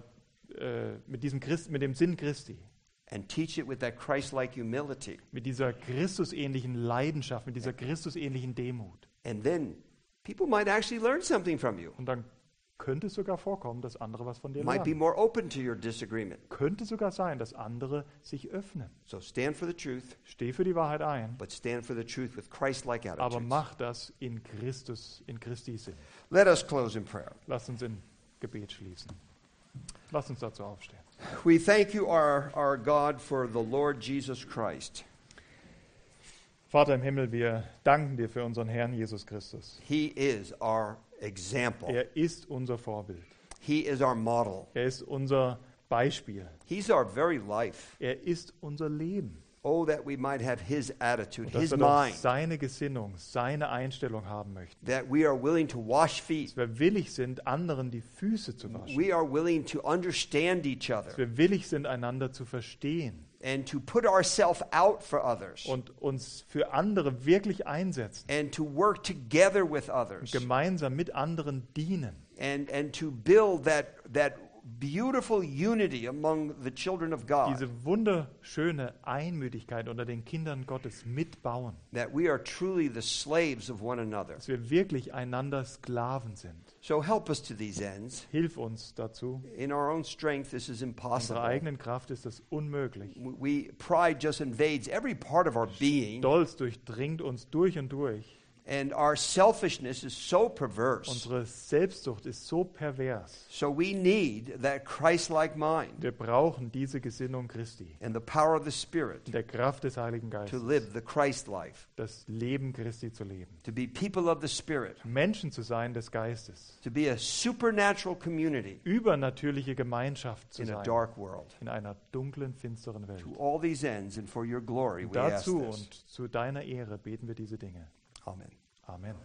mit diesem Christ, mit dem Sinn Christi, And teach it with that Christ-like humility. mit dieser Christusähnlichen Leidenschaft, mit dieser Christusähnlichen Demut. And then people might actually learn something from you. Und dann könnte es sogar vorkommen, dass andere was von dir Might be lernen. more open to your disagreement. Könnte sogar sein, dass andere sich öffnen. So stand for the truth, Steh für die Wahrheit ein, but stand for the truth with Christ-like aber attitudes. mach das in Christus, in Christi Sinn. Let us close in prayer. Lass uns in Gebet schließen. Lass uns dazu aufstehen. We thank you, our, our God, for the Lord Jesus Christ. Vater im Himmel, wir danken dir für unseren Herrn Jesus Christus. He is our example. Er ist unser Vorbild. He is our model. Er ist unser Beispiel. He's our very life. Er ist unser Leben. Oh, that we might have His attitude, Und dass His wir doch mind, seine Gesinnung, seine Einstellung haben möchten. that we are willing to wash feet. Dass wir willig sind, anderen die Füße zu waschen. We are willing to understand each Dass other wir willig sind, einander zu verstehen and to put ourselves out for others und uns für andere wirklich einsetzen. and to work together with Und others gemeinsam mit anderen dienen. and, and to build that, that beautiful unity among the children of God, Diese wunderschöne Einmütigkeit unter den Kindern Gottes mitbauen. that we are truly the slaves of one another. Dass wir wirklich einander Sklaven sind. So help us to these ends. Hilf uns dazu. In our own strength, this is In impossible. unserer eigenen Kraft ist das unmöglich. We, pride just invades every part of our being, Stolz durchdringt uns durch und durch. and our selfishness is so perverse. Unsere Selbstsucht ist so pervers. So we need that Christ-like mind Wir brauchen diese Gesinnung Christi, and the power of the Spirit in der Kraft des Heiligen to Geistes, live the Christ life, das Leben Christi zu leben. to be people of the Spirit, Menschen zu sein des Geistes, to be a supernatural community übernatürliche Gemeinschaft zu in a sein, dark world. in einer dunklen, finsteren Welt. To all these ends and for your glory, Und we ask dazu this. und zu deiner Ehre beten wir diese Dinge. Amen. Amen.